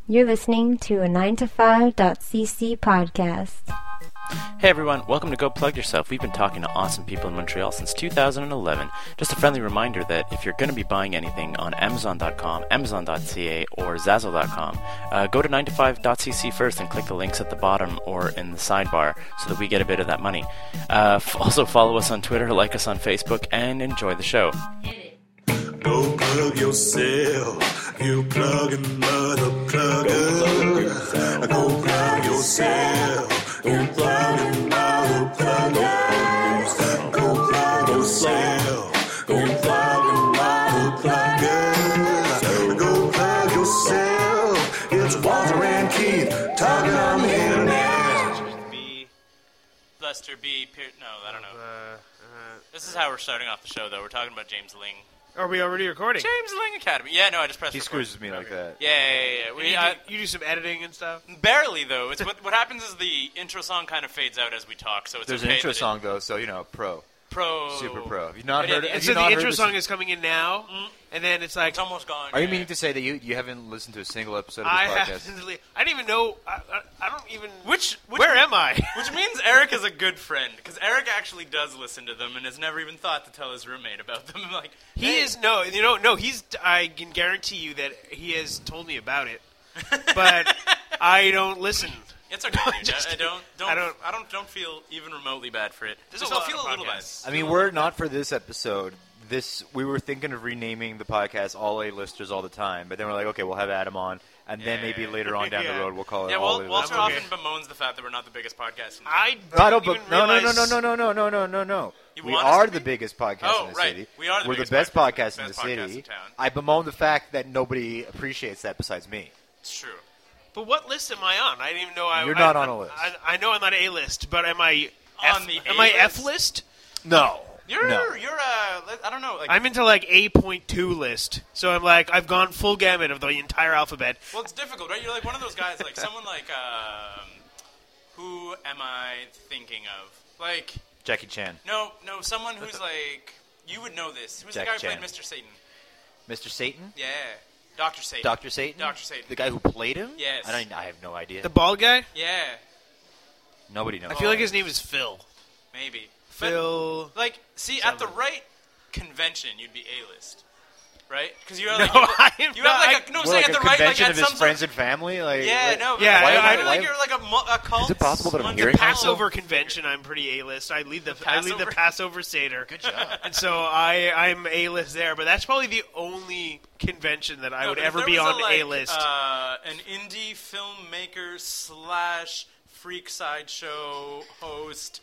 You're listening to a 9to5.cc podcast. Hey everyone, welcome to Go Plug Yourself. We've been talking to awesome people in Montreal since 2011. Just a friendly reminder that if you're going to be buying anything on Amazon.com, Amazon.ca, or Zazzle.com, go to 9to5.cc first and click the links at the bottom or in the sidebar so that we get a bit of that money. Also follow us on Twitter, like us on Facebook, and enjoy the show. Go plug yourself, you plugging mother plugger. Go plug yourself, you plugging mother plugger. Go plug yourself, you plugging mother plugger. Go plug yourself, it's Walter and Keith talking on the internet. Lester B. No, I don't know. This is how we're starting off the show, though. We're talking about James Ling. Are we already recording? James Ling Academy. Yeah, no, I just pressed He record. screws me like that. Yeah. You do some editing and stuff? Barely, though. It's what happens is the intro song kind of fades out as we talk, so it's There's okay an intro that song, though, so, pro. Super pro. Have you not heard it? And so the intro song is coming in now, and then it's like... It's almost gone. Are you meaning to say that you haven't listened to a single episode of I this podcast? haven't... I didn't even know... I don't even... Which Where am I? Which means Eric is a good friend, because Eric actually does listen to them and has never even thought to tell his roommate about them. Like He is... No, he's... I can guarantee you that he has told me about it, but I don't listen. It's okay, dude. I don't feel even remotely bad for it. There's Just a I'll lot feel of a little bad. podcasts. I mean, we're not for this episode. We were thinking of renaming the podcast All A-Listers All the Time, but then we're like, okay, we'll have Adam on, and then maybe later on down the road we'll call it All A-Listers. Walter often bemoans the fact that we're not the biggest podcast in town. I don't. even realize... No. You We want us are to the be? biggest podcast in the right. city. We are the We're biggest the best podcast in the best podcast city. in town. I bemoan the fact that nobody appreciates that besides me. It's true. But what list am I on? I didn't even know I... You're not on a list. I know I'm on A-list, but am I... On the Am I A-list? F-list? No. You're I don't know. Like, I'm into like A.2 list, so I'm like I've gone full gamut of the entire alphabet. well, it's difficult, right? You're like one of those guys, like someone like who am I thinking of? Like Jackie Chan. no, someone who's like you would know this. Who's the Jackie guy who Chan. played Mr. Satan? Mr. Satan? Yeah, Dr. Satan. Dr. Satan? Dr. Satan. The guy who played him? Yes. I have no idea. The bald guy? Yeah, Nobody knows. I feel like his name is Phil. maybe. Phil. But, like, see, at the right convention, you'd be A-list, right? Because you have No, like I am you not. have like a, no, What, saying like at a the right, like convention at of his some friends sort and family? Like, yeah, like, no, but Yeah, I I- feel like you're like a cult. Is it possible that I'm Monte hearing Paulo. Passover convention, I'm pretty A-list. I lead the Passover? Passover Seder. Good job. And so I'm A-list there, but that's probably the only convention that I No, would but if ever there be was on like, A-list. An indie filmmaker / freak sideshow host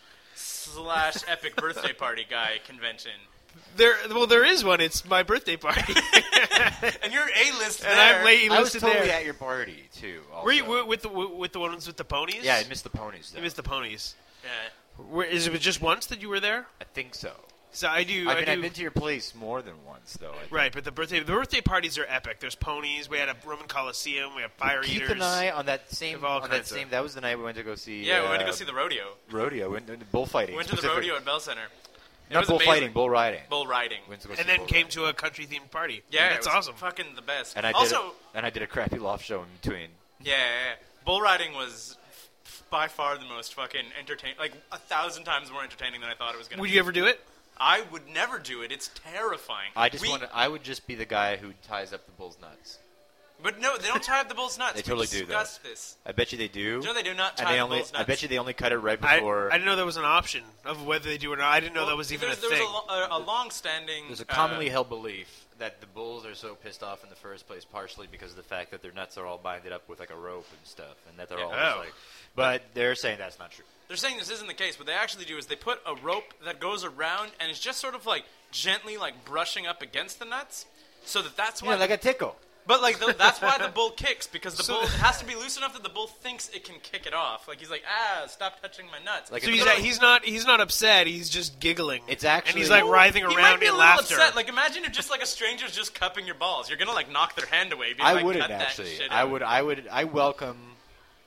/ epic birthday party guy convention, There is one. It's my birthday party, and you're A-list there. and I'm late I was listed totally there. at your party, too. Also. Were you with the ones with the ponies? Yeah, I missed the ponies, though. You missed the ponies. Yeah. Is it just once that you were there? I think so. So I do. I've been to your place more than once, though. I think. Right, but the birthday parties are epic. There's ponies. We had a Roman Coliseum. We have fire Keith eaters. and I on that same Have all kinds of- that was the night we went to go see. Yeah, we went to go see the rodeo. rodeo. We went to bullfighting. We went to the specifically. rodeo at Bell Center. It Not was bullfighting, amazing. bull riding. Bull riding. Went to go see and then bull came riding. to a country themed party. Yeah, that's it was awesome. Fucking the best. And I did a crappy loft show in between. Yeah. Bull riding was by far the most fucking entertaining, like 1,000 times more entertaining than I thought it was going to be. Would you ever do it? I would never do it. It's terrifying. I would just be the guy who ties up the bull's nuts. But no, they don't tie up the bull's nuts. They totally We do, though. discussed this. I bet you they do. No, they do not And tie they up only, the bull's nuts. I bet you they only cut it right I before. didn't know there was an option of whether they do or not. I didn't know that was even a there thing. was a long-standing... There's a commonly held belief that the bulls are so pissed off in the first place, partially because of the fact that their nuts are all binded up with like a rope and stuff, and that they're all just Oh. like. But they're saying that's not true. They're saying this isn't the case. What they actually do is they put a rope that goes around and is just sort of like gently like brushing up against the nuts, so that's why. Yeah, like a tickle. But like that's why the bull kicks, because the bull it has to be loose enough that the bull thinks it can kick it off. Like he's like, stop touching my nuts. Like So it's he's not upset. He's just giggling. It's actually- and he's like writhing He might around be a in little laughter. upset. Like imagine if just like a stranger's just cupping your balls. You're gonna like knock their hand away. Be I like, wouldn't cut that actually. shit I out. would. I welcome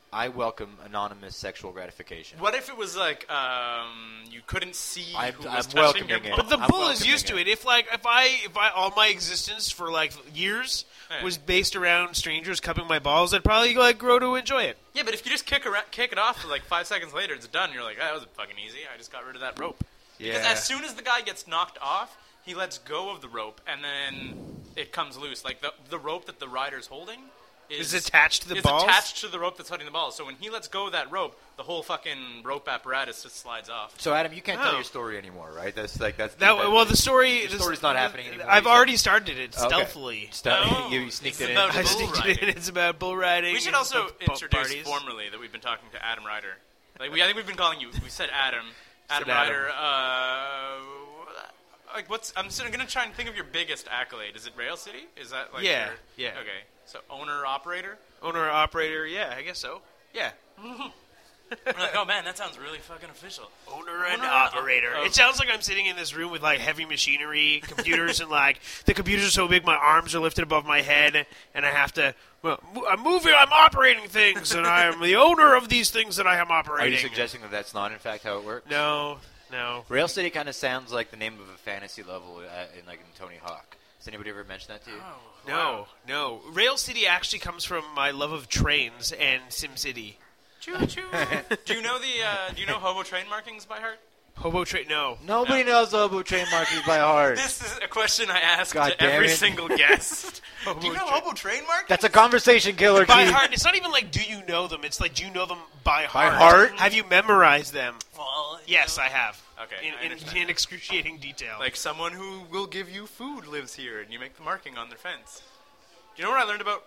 I welcome anonymous sexual gratification. What if it was like you couldn't see I'm who was touching welcoming your it. balls? But the I'm bull is welcoming used to it. it. If I all my existence for like years Yeah. was based around strangers cupping my balls, I'd probably like grow to enjoy it. Yeah, but if you just kick it off for like 5 seconds later, it's done. You're like, that was fucking easy. I just got rid of that rope. Because as soon as the guy gets knocked off, he lets go of the rope, and then it comes loose. Like the rope that the rider's holding Is attached to the is balls? attached to the rope that's holding the balls. So when he lets go of that rope, the whole fucking rope apparatus just slides off. So Adam, you can't tell Oh. your story anymore, right? That's Well, the story. Your story's not happening anymore. I've You said- already started it Okay. stealthily. Oh, you sneaked it's it in. about I bull sneaked it riding. in. It's about bull riding. We should and also boat introduce parties. formally that we've been talking to Adam Ryder. Like I think we've been calling you. We said Adam. Adam Adam. Ryder. Like what's? I'm gonna try and think of your biggest accolade. Is it Rail City? Is that like? Yeah, your- yeah. Okay. So owner operator. Owner operator. Yeah, I guess so. Yeah. We're like, oh man, that sounds really fucking official. Owner and Owner- operator. oh. It sounds like I'm sitting in this room with like heavy machinery, computers, and like the computers are so big my arms are lifted above my head, and I have to. Well, I'm moving. I'm operating things, and I am the owner of these things that I am Are operating. you suggesting that that's not in fact how it works? No. Rail City kind of sounds like the name of a fantasy level in Tony Hawk. Has anybody ever mentioned that to you? No. Rail City actually comes from my love of trains and SimCity. Choo choo. Do you know Do you know hobo train markings by heart? Hobo train. No. Nobody knows Hobo train markings by heart. This is a question I ask God to damn every it. single guest. Do you know train. hobo train markings? That's a conversation killer, By Keith. heart. It's not even like do you know them. It's like do you know them by By heart. heart? Have you memorized them? Well, Yes, I have. Okay, I In understand. excruciating detail. Like someone who will give you food lives here, and you make the marking on their fence. Do you know what I learned about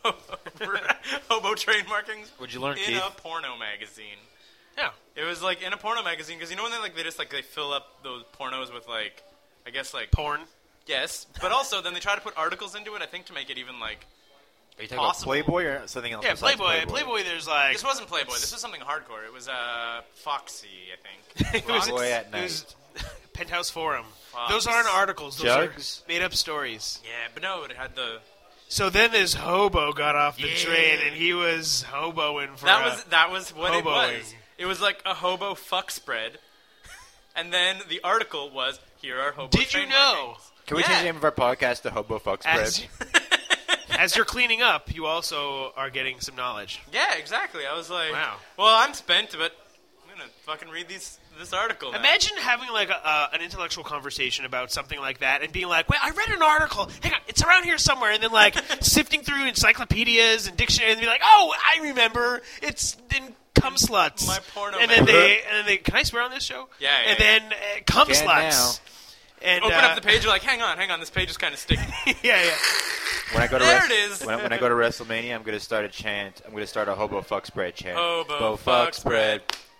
hobo train markings? What'd you learn, In Keith? a porno magazine. yeah. It was like in a porno magazine because you know when they fill up those pornos with like I guess like Porn. yes, but also then they try to put articles into it. I think to make it even like Are you talking possible. about Playboy or something else? Yeah, besides Playboy. There's like this wasn't Playboy. This was something hardcore. It was Foxy, I think. it was, Playboy at it night. was Penthouse Forum. Fox. Those aren't articles. Those Jugs? are made up stories. Yeah, but no, it had the So then this hobo got off the train and he was hoboing for that was what it hoboing. was. It was like a hobo fuck spread, and then the article was here are hobo. Did you train know? markings. Can we Yeah. change the name of our podcast to Hobo Fuck Spread? As you're cleaning up, you also are getting some knowledge. Yeah, exactly. I was like, Wow. well, I'm spent, but I'm gonna fucking read this article now. Imagine having like an intellectual conversation about something like that and being like, "Wait, I read an article. Hang on, it's around here somewhere." And then like sifting through encyclopedias and dictionaries and be like, "Oh, I remember. It's in cum sluts." My porno and then magazine. they can I swear on this show? Yeah, And yeah. then cum Can sluts. And Open up the page. You're like, hang on, this page is kind of sticky. yeah. When I go to There it is. When I go to WrestleMania, I'm going to start a chant. I'm going to start a Hobo Fuck Spread chant. Hobo fuck spread.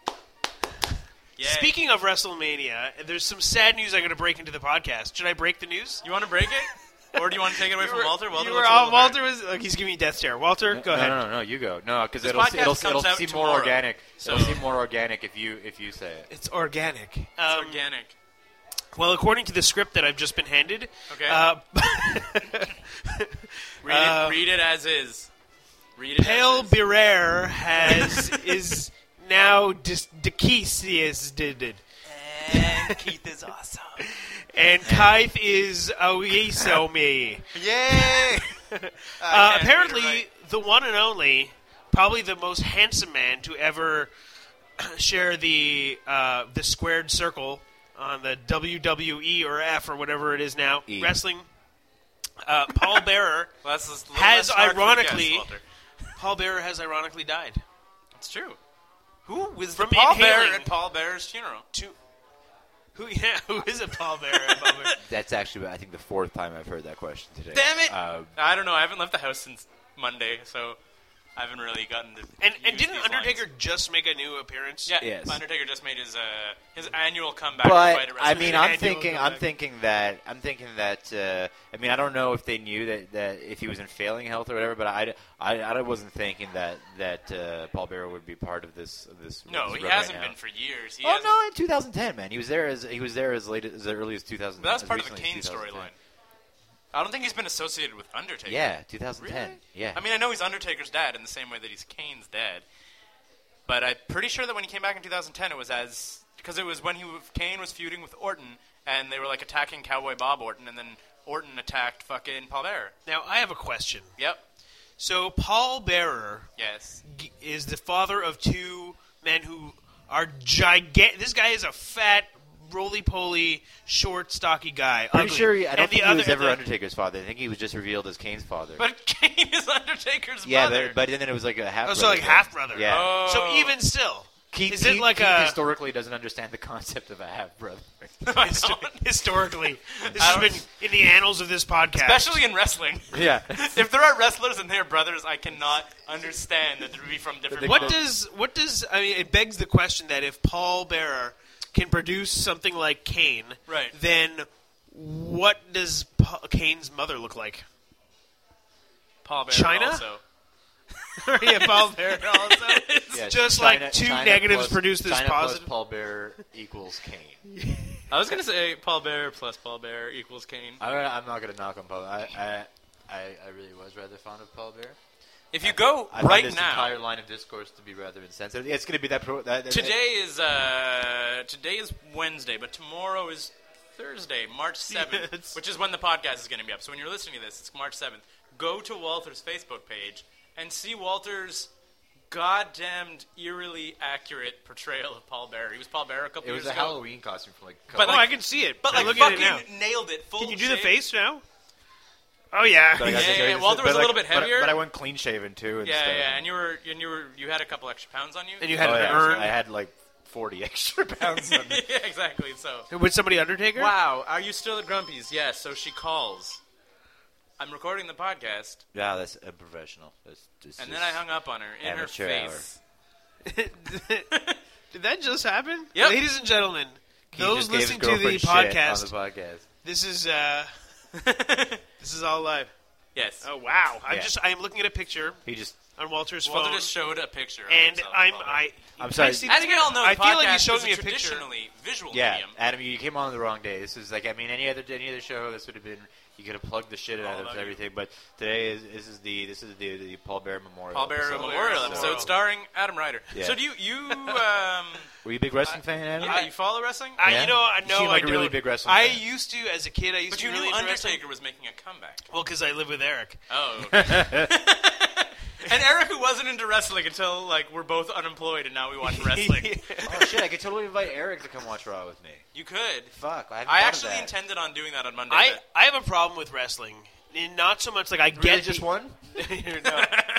Yeah. Speaking of WrestleMania, there's some sad news I got to break into the podcast. Should I break the news? You want to break it, or do you want to take it away from Walter? Walter, You were, looks a little Walter hurt. was. Look, he's giving me death stare. Walter, go ahead. No, you go. No, because This it'll podcast comes out seem tomorrow. more organic. So- It'll seem more organic if you say it. It's organic. It's organic. Well, according to the script that I've just been handed, Okay. uh, Read it as is. Read it Pale as is. Birer is now deceased. And Keith is awesome. And Kaith is Oisomi. Yay! Apparently, the one and only, probably the most handsome man to ever share the squared circle on the WWE or F or whatever it is now, E. wrestling. Paul Bearer Well, that's a little has less dark for the ironically, guest, Walter. Paul Bearer has ironically died. It's true. Who was From the Paul Bearer inhaling- at Paul Bearer's funeral? Who is it, Paul Bearer? Paul Bearer? That's actually, I think, the fourth time I've heard that question today. Damn it! Um, I don't know. I haven't left the house since Monday, so I haven't really gotten to. And use didn't these Undertaker lines. just make a new appearance? Yeah, Yes. Undertaker just made his annual comeback. But fight at I mean, WrestleMania. I'm Annual thinking comeback. that. I mean, I don't know if they knew that if he was in failing health or whatever. But I wasn't thinking that Paul Bearer would be part of this. No, this he run hasn't right now. been for years. He Oh hasn't- no, in 2010, man, he was there as late as early as 2000. But that was as part of the recently Kane as 2010. storyline. I don't think he's been associated with Undertaker. Yeah, 2010. Really? Yeah. I mean, I know he's Undertaker's dad in the same way that he's Kane's dad. But I'm pretty sure that when he came back in 2010, it was because it was when Kane was feuding with Orton, and they were like attacking Cowboy Bob Orton, and then Orton attacked fucking Paul Bearer. Now, I have a question. Yep. So, Paul Bearer Yes. is the father of two men who are gigantic. This guy is a fat, roly-poly, short, stocky guy. Pretty ugly. sure. I don't And think the he was other- ever Undertaker's father. I think he was just revealed as Kane's father. But Kane is Undertaker's yeah, mother. but then it was like a half. Oh, so like half-brother. Yeah. Oh. So even still, Keith, is it like Keith a... historically doesn't understand the concept of a half brother. Historically, this has been in the annals of this podcast. Especially in wrestling. Yeah. If there are wrestlers and they're brothers, I cannot understand that they would be from different What moms. does I mean? It begs the question that if Paul Bearer can produce something like Kane, Right. then what does Kane's mother look like? Paul Bearer China? also. Yeah, Paul Bearer also. Yeah, Just China- like two China negatives plus- produce this China positive. Plus Paul Bearer equals Kane. I was going to say Paul Bearer plus Paul Bearer equals Kane. I'm not going to knock on Paul. I really was rather fond of Paul Bearer. If you go I find right this now, entire line of discourse to be rather insensitive. It's going to be that. today is Wednesday, but tomorrow is Thursday, March 7th, Yes. which is when the podcast is going to be up. So when you're listening to this, it's March 7th. Go to Walter's Facebook page and see Walter's goddamned eerily accurate portrayal of Paul Bearer. He was Paul Bearer a couple It was years a ago. Halloween costume from like. But Oh, like- I can see it. But I'm like looking at fucking it now. nailed it. Full Can you do the shave. face now? Oh yeah. But I got Yeah, to yeah, go- Walter was but a little bit heavier. but I went clean shaven too. Yeah, instead. yeah, and you had a couple extra pounds on you. And you had Oh, an yeah, urn I had like 40 extra pounds on me. yeah, exactly. So. with somebody Undertaker. Wow, are you still at Grumpy's? Yes. So she calls. I'm recording the podcast, Yeah, that's unprofessional. and then I hung up on her in her amateur face. Did that just happen? Yep. Ladies and gentlemen, those just gave his listening to the girlfriend shit podcast, on the podcast. this is all live. Yes. Oh wow! Yeah. I'm looking at a picture He just. on Walter's Walter phone, just showed a picture. Of and himself, I'm sorry. I see As you all know, I the feel like you podcast showed is me a a picture. traditionally visual Yeah, medium. Adam, you came on the wrong day. This is like, I mean, any other show, this would have been, you could have plugged the shit out of about you. everything. But today this is the Paul Bearer Memorial. Paul Bearer episode. Memorial So- episode starring Adam Ryder. Yeah. So do you Were you a big wrestling fan, Adam? yeah, you follow wrestling? Yeah. You know, You no, seem like I a really don't. big wrestling I fan. used to, as a kid, I used But to you really knew into wrestling. Undertaker was making a comeback. Well, because I live with Eric. Oh, okay. And Eric, who wasn't into wrestling until like we're both unemployed, and now we watch wrestling. Oh shit! I could totally invite Eric to come watch Raw with me. You could. Fuck! I, haven't I thought of actually that. intended on doing that on Monday. I have a problem with wrestling. And not so much like I Really get just the, one. no,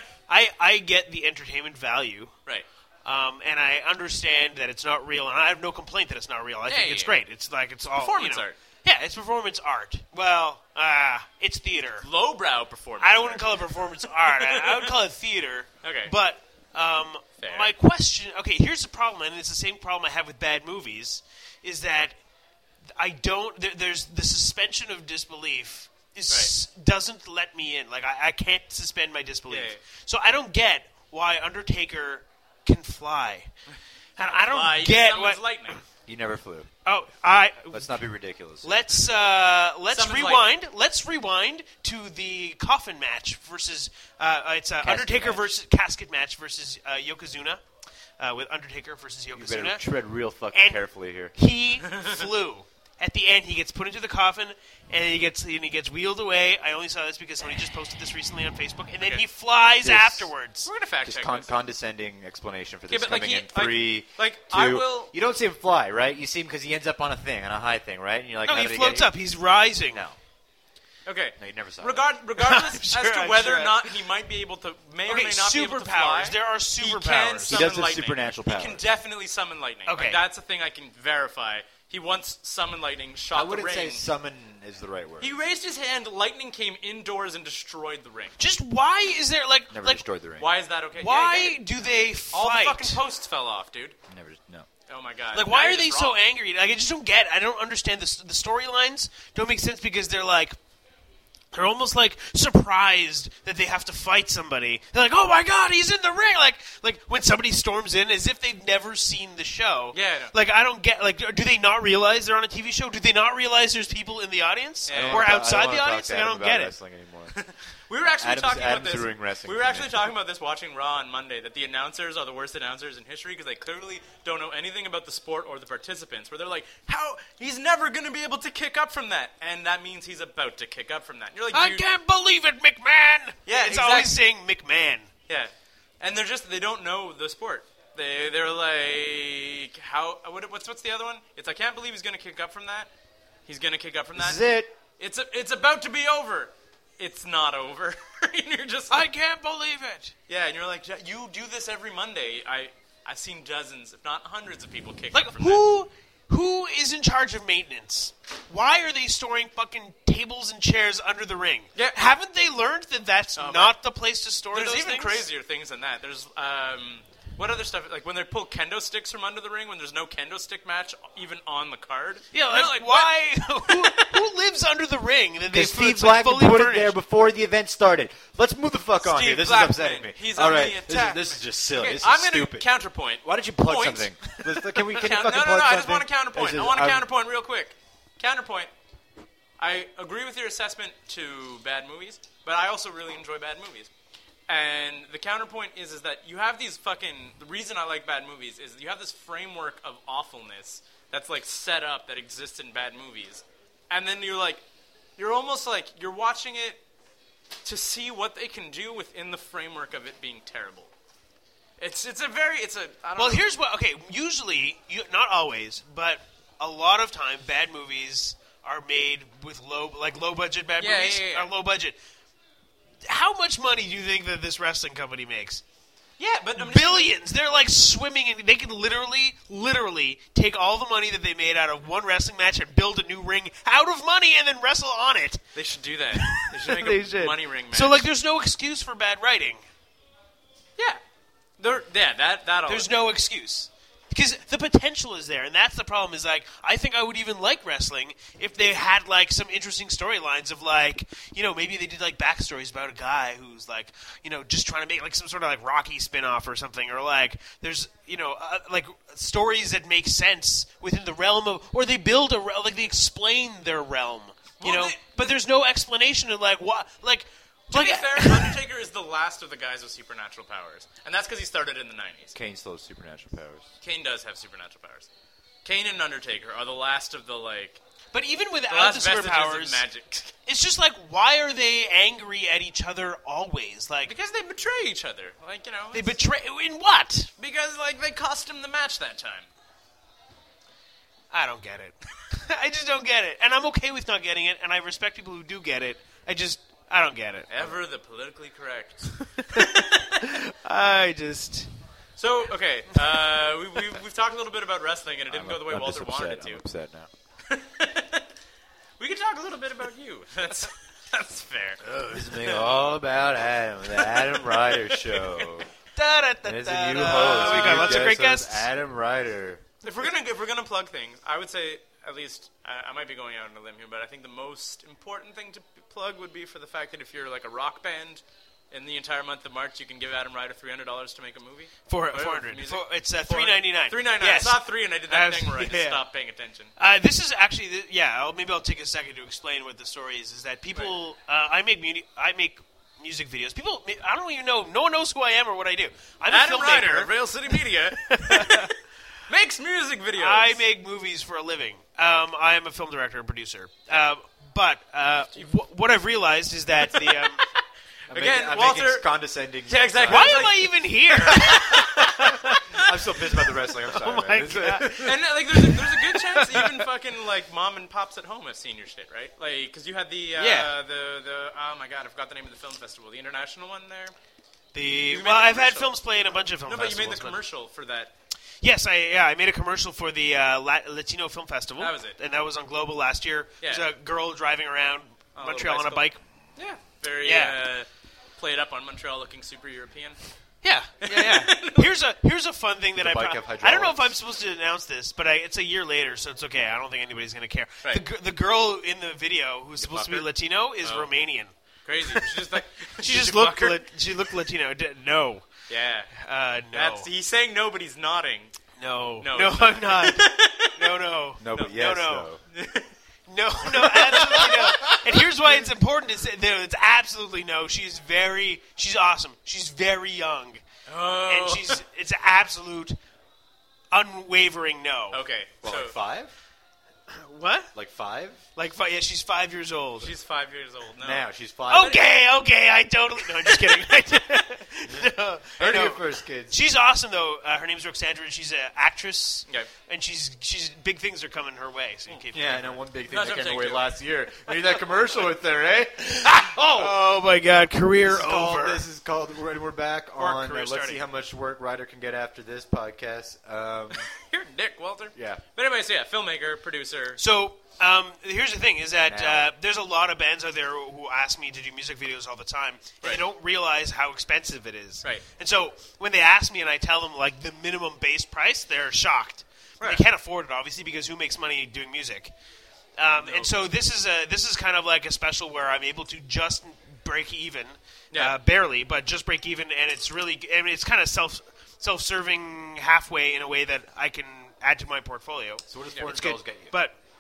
I get the entertainment value. Right. And I understand that it's not real, and I have no complaint that it's not real. I think Yeah, it's yeah. great. It's like it's all Performance you know. art. Yeah, it's performance art. Well, it's theater. Lowbrow performance. I wouldn't call it performance art. I would call it theater. Okay. But Fair. my question. Okay, here's the problem, and it's the same problem I have with bad movies, is that I don't. There's the suspension of disbelief. Doesn't let me in. Like I can't suspend my disbelief. Yeah, yeah. So I don't get why Undertaker can fly, and I don't Fly, get someone's what. lightning. You never flew. Oh, Let's not be ridiculous. let's Someone's rewind. Let's rewind to the coffin match versus it's Undertaker match. versus casket match versus Yokozuna with Undertaker versus You Yokozuna. better tread real fucking And- carefully here. He flew. At the end, he gets put into the coffin, and he gets wheeled away. I only saw this because somebody just posted this recently on Facebook, and then Okay. he flies This- afterwards. We're gonna fact Just check this. condescending explanation for Okay, this but, like, coming he- in 3, like, 2. I will- You don't see him fly, right? You see him because he ends up on a thing, on a high thing, right? And you're like, No, how he did floats get up. He's rising. No, Okay. no, you never saw. Regardless I'm as to sure, whether I'm or not he might be able to, may or Okay, may not be able to fly. superpowers. There are He can superpowers. He summon does have lightning. supernatural He powers. can definitely summon lightning. Okay. Like, that's a thing I can verify. He once summoned lightning, shot I the wouldn't ring. say summon is the right word. He raised his hand, lightning came indoors and destroyed the ring. Just why is there Never like destroyed the ring. Why is that okay? why Yeah, I get it. do they fight? All the fucking posts fell off, dude. Never. No. Oh my god. Like, Now why you're are they just so wrong. angry? Like, I just don't get. I don't understand the storylines. Don't make sense because they're like. They're almost like surprised that they have to fight somebody. They're like, "Oh my god, he's in the ring!" Like when somebody storms in, as if they've never seen the show. Yeah, I know. Like I don't get. Like, do they not realize they're on a TV show? Do they not realize there's people in the audience Yeah. or I don't outside wanna the talk audience? to Like, I Adam don't about get it. wrestling anymore. We were actually talking about Adam's this. doing wrestling We were for actually me. talking about this watching Raw on Monday, that the announcers are the worst announcers in history because they clearly don't know anything about the sport or the participants. Where they're like, "How he's never going to be able to kick up from that," and that means he's about to kick up from that. And you're like, I "Dude." can't believe it, McMahon. Yeah, it's exactly. always saying McMahon. Yeah, and they don't know the sport. They're like, how? What's the other one? It's I can't believe he's going to kick up from that. He's going to kick up from that. This is it. It's about to be over. It's not over. And you're just I like, can't believe it. yeah, and you're like, you do this every Monday. I've seen dozens, if not hundreds, of people kick Like, up from that. who is in charge of maintenance? Why are they storing fucking tables and chairs under the ring? Yeah. Haven't they learned that that's not the place to store There's those even things? crazier things than that. There's what other stuff? Like when they pull kendo sticks from under the ring, when there's no kendo stick match even on the card. Yeah, And like, they're why? who lives under the ring? That Because they Steve Blackman fully put it furnished? there before the event started. Let's move the fuck on Steve here. This Blackman, is upsetting me. he's All on right, the attack. this is just silly. Okay, This is I'm gonna stupid. counterpoint. Why don't you plug Point. something? Can we fucking No, plug I just something? want to counterpoint. This I is- want to I'm- counterpoint real quick. Counterpoint. I agree with your assessment to bad movies, but I also really enjoy bad movies. And the counterpoint is that you have these the reason I like bad movies is you have this framework of awfulness that's like set up that exists in bad movies. And then you're almost like you're watching it to see what they can do within the framework of it being terrible. I don't Well, know. here's what. Okay, usually, not always, but a lot of time, bad movies are made with low budget bad Yeah, movies. yeah. Are low budget. How much money do you think that this wrestling company makes? Yeah, but I'm just- Billions. They're like swimming in. They can literally take all the money that they made out of one wrestling match and build a new ring out of money and then wrestle on it. They should do that. They should make They a should. money ring match. So like, there's no excuse for bad writing. Yeah. That'll. There's no excuse. Because the potential is there, and that's the problem. Is like, I think I would even like wrestling if they had like some interesting storylines of like, maybe they did like backstories about a guy who's like, just trying to make like some sort of like Rocky spin-off or something, or like there's like stories that make sense within the realm of, or they build they explain their realm, but there's no explanation of like what like. To be fair, Undertaker is the last of the guys with supernatural powers, and that's because he started in the 90s. Kane still has supernatural powers. Kane does have supernatural powers. Kane and Undertaker are the last of the But even the without last the vestiges superpowers, of magic. it's just like, why are they angry at each other always? Like, Because they betray each other, they betray in what? because they cost him the match that time. I don't get it. I just don't get it, and I'm okay with not getting it, and I respect people who do get it. I don't get it. Ever the politically correct. So okay, we've talked a little bit about wrestling, and it didn't go the way I'm Walter just wanted upset. it I'm to. upset now. We could talk a little bit about you. That's fair. This is all about Adam, the Adam Ryder Show. There's a new We host. got New lots of great host, guests. Adam Ryder. If we're gonna plug things, I would say at least I might be going out on a limb here, but I think the most important thing to plug would be for the fact that if you're like a rock band in the entire month of March, you can give Adam Ryder $300 to make a movie. 400. Music. It's $3.99. $3.99. Yes. I saw 3 and I did that thing where I just Yeah. stopped paying attention. This is actually, maybe I'll take a second to explain what the story is. Is that people, I make music videos. People, I don't even know. No one knows who I am or what I do. I'm a Adam Ryder filmmaker. of Rail City Media makes music videos. I make movies for a living. I am a film director and producer. But what I've realized is that the Again, I'm Walter- making condescending. Yeah, exactly. why It's am like- I even here? I'm so pissed about the wrestling. I'm sorry. Oh my man. God. And there's a good chance even fucking mom and pops at home have seen your shit, right? Because you had the Yeah. the oh my god, I forgot the name of the film festival, the international one there. Well, made the I've had commercial. films play in a bunch of film No, but you festivals. made the commercial for that. Yes, I made a commercial for the Latino Film Festival. That was it. And that was on Global last year. Yeah. There's a girl driving around On a Montreal on little a bike. Yeah, very Yeah. played up on Montreal, looking super European. Yeah. Here's a fun thing that The I bike have I don't know if hydraulics? I'm supposed to announce this, but it's a year later, so it's okay. I don't think anybody's going to care. Right. The girl in the video who's supposed to be fucker? Latino is Oh. Romanian. Crazy. She's just like She just looked she looked Latino. No. Yeah. No. He's saying no, but he's nodding. No. No, No, it's I'm not. No. No, but yes, no. though. No, absolutely no. And here's why it's important: is that it's absolutely no. She's awesome. She's very young, and it's absolute, unwavering no. Okay. Well, so like 5? What? Like 5? Yeah, she's 5 years old. she's 5 years old now. Now she's 5. Okay, I totally. No, I'm just kidding. No, Heard no. it first, kids. She's awesome though. Her name's Roxandra, and she's an actress. Okay. And she's big things are coming her way. So you keep. Yeah, I know one big thing That's that what I'm came saying, away too. last year. Maybe that commercial with there, eh? Oh my God! Career over. This is called. We're back on. career Let's starting. see how much work Ryder can get after this podcast. You're a dick, Walter. Yeah. But anyway, so yeah, filmmaker, producer. So here's the thing: is that Now. there's a lot of bands out there who ask me to do music videos all the time, and they don't realize how expensive it is. Right. And so when they ask me and I tell them like the minimum base price, they're shocked. Right. They can't afford it, obviously, because who makes money doing music? And so this is kind of like a special where I'm able to just break even, barely, but just break even, and it's really, I mean, it's kind of self-serving halfway in a way that I can add to my portfolio. So what does It's $400 good. get you?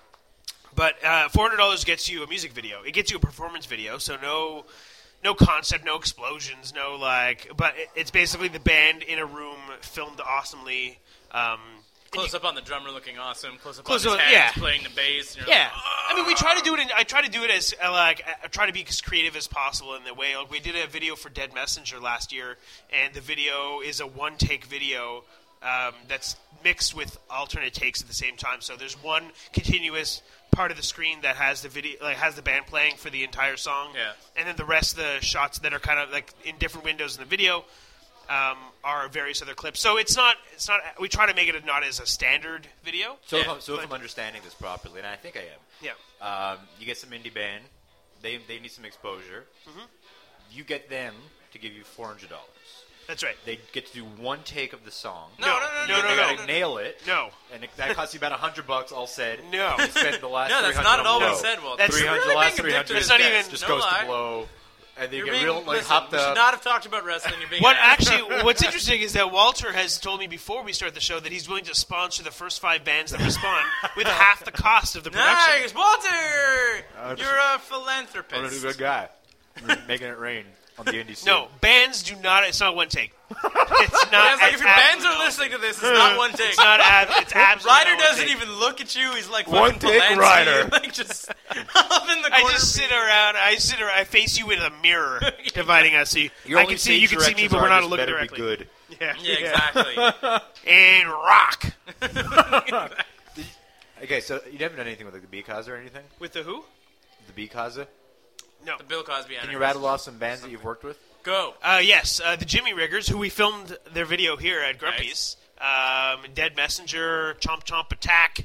But $400 gets you a music video. It gets you a performance video, so no concept, no explosions, no like. But it's basically the band in a room filmed awesely. Close up on the drummer looking awesome. Close up Close on his up, hands yeah. playing the bass. And you're Yeah, like, I mean, we try to do it. I try to do it as I try to be as creative as possible in the way. Like, we did a video for Dead Messenger last year, and the video is a one-take video that's mixed with alternate takes at the same time. So there's one continuous part of the screen that has the video, like has the band playing for the entire song, and then the rest of the shots that are kind of like in different windows in the video. Are various other clips. So it's not. We try to make it not as a standard video. So if I'm understanding this properly, and I think I am. Yeah. You get some indie band. They need some exposure. Mm-hmm. You get them to give you $400. That's right. They get to do one take of the song. No. They gotta nail it. No. And that costs you about $100 all said. No. You spend the last No, that's 300 not at all on what blow. he said, Walter. That's 300, You're the last being a dick 300 to It's not this even- guy. just No goes lie. to blow. And they You're get being, real like listen, hopped we should up. not have talked about wrestling. You're being What an ass. actually? What's interesting is that Walter has told me before we start the show that he's willing to sponsor the first 5 bands that respond with half the cost of the production. Nice, Walter! You're a philanthropist. I'm a good guy. Making it rain on the indie scene. No, bands do not. It's not one take. It's not. Yeah, it's like if your bands are no. listening to this, it's not one take. It's not. It's absolutely. Ryder not one doesn't take. even look at you. He's like One fucking take Polanski, Ryder. like just up in the corner. I just sit around. I face you with a mirror dividing us. So Your I only can see. You stage can see me, directions but we're are not just looking better directly. Be good. Yeah. Yeah, exactly. And rock Okay, so you haven't done anything with like, the B-Kaza or anything? with the who? The B-Kaza? No. The Bill Cosby. Can you rattle off some bands that you've worked with? Go. Yes, the Jimmy Riggers, who we filmed their video here at Grumpy's. Dead Messenger, Chomp Chomp Attack.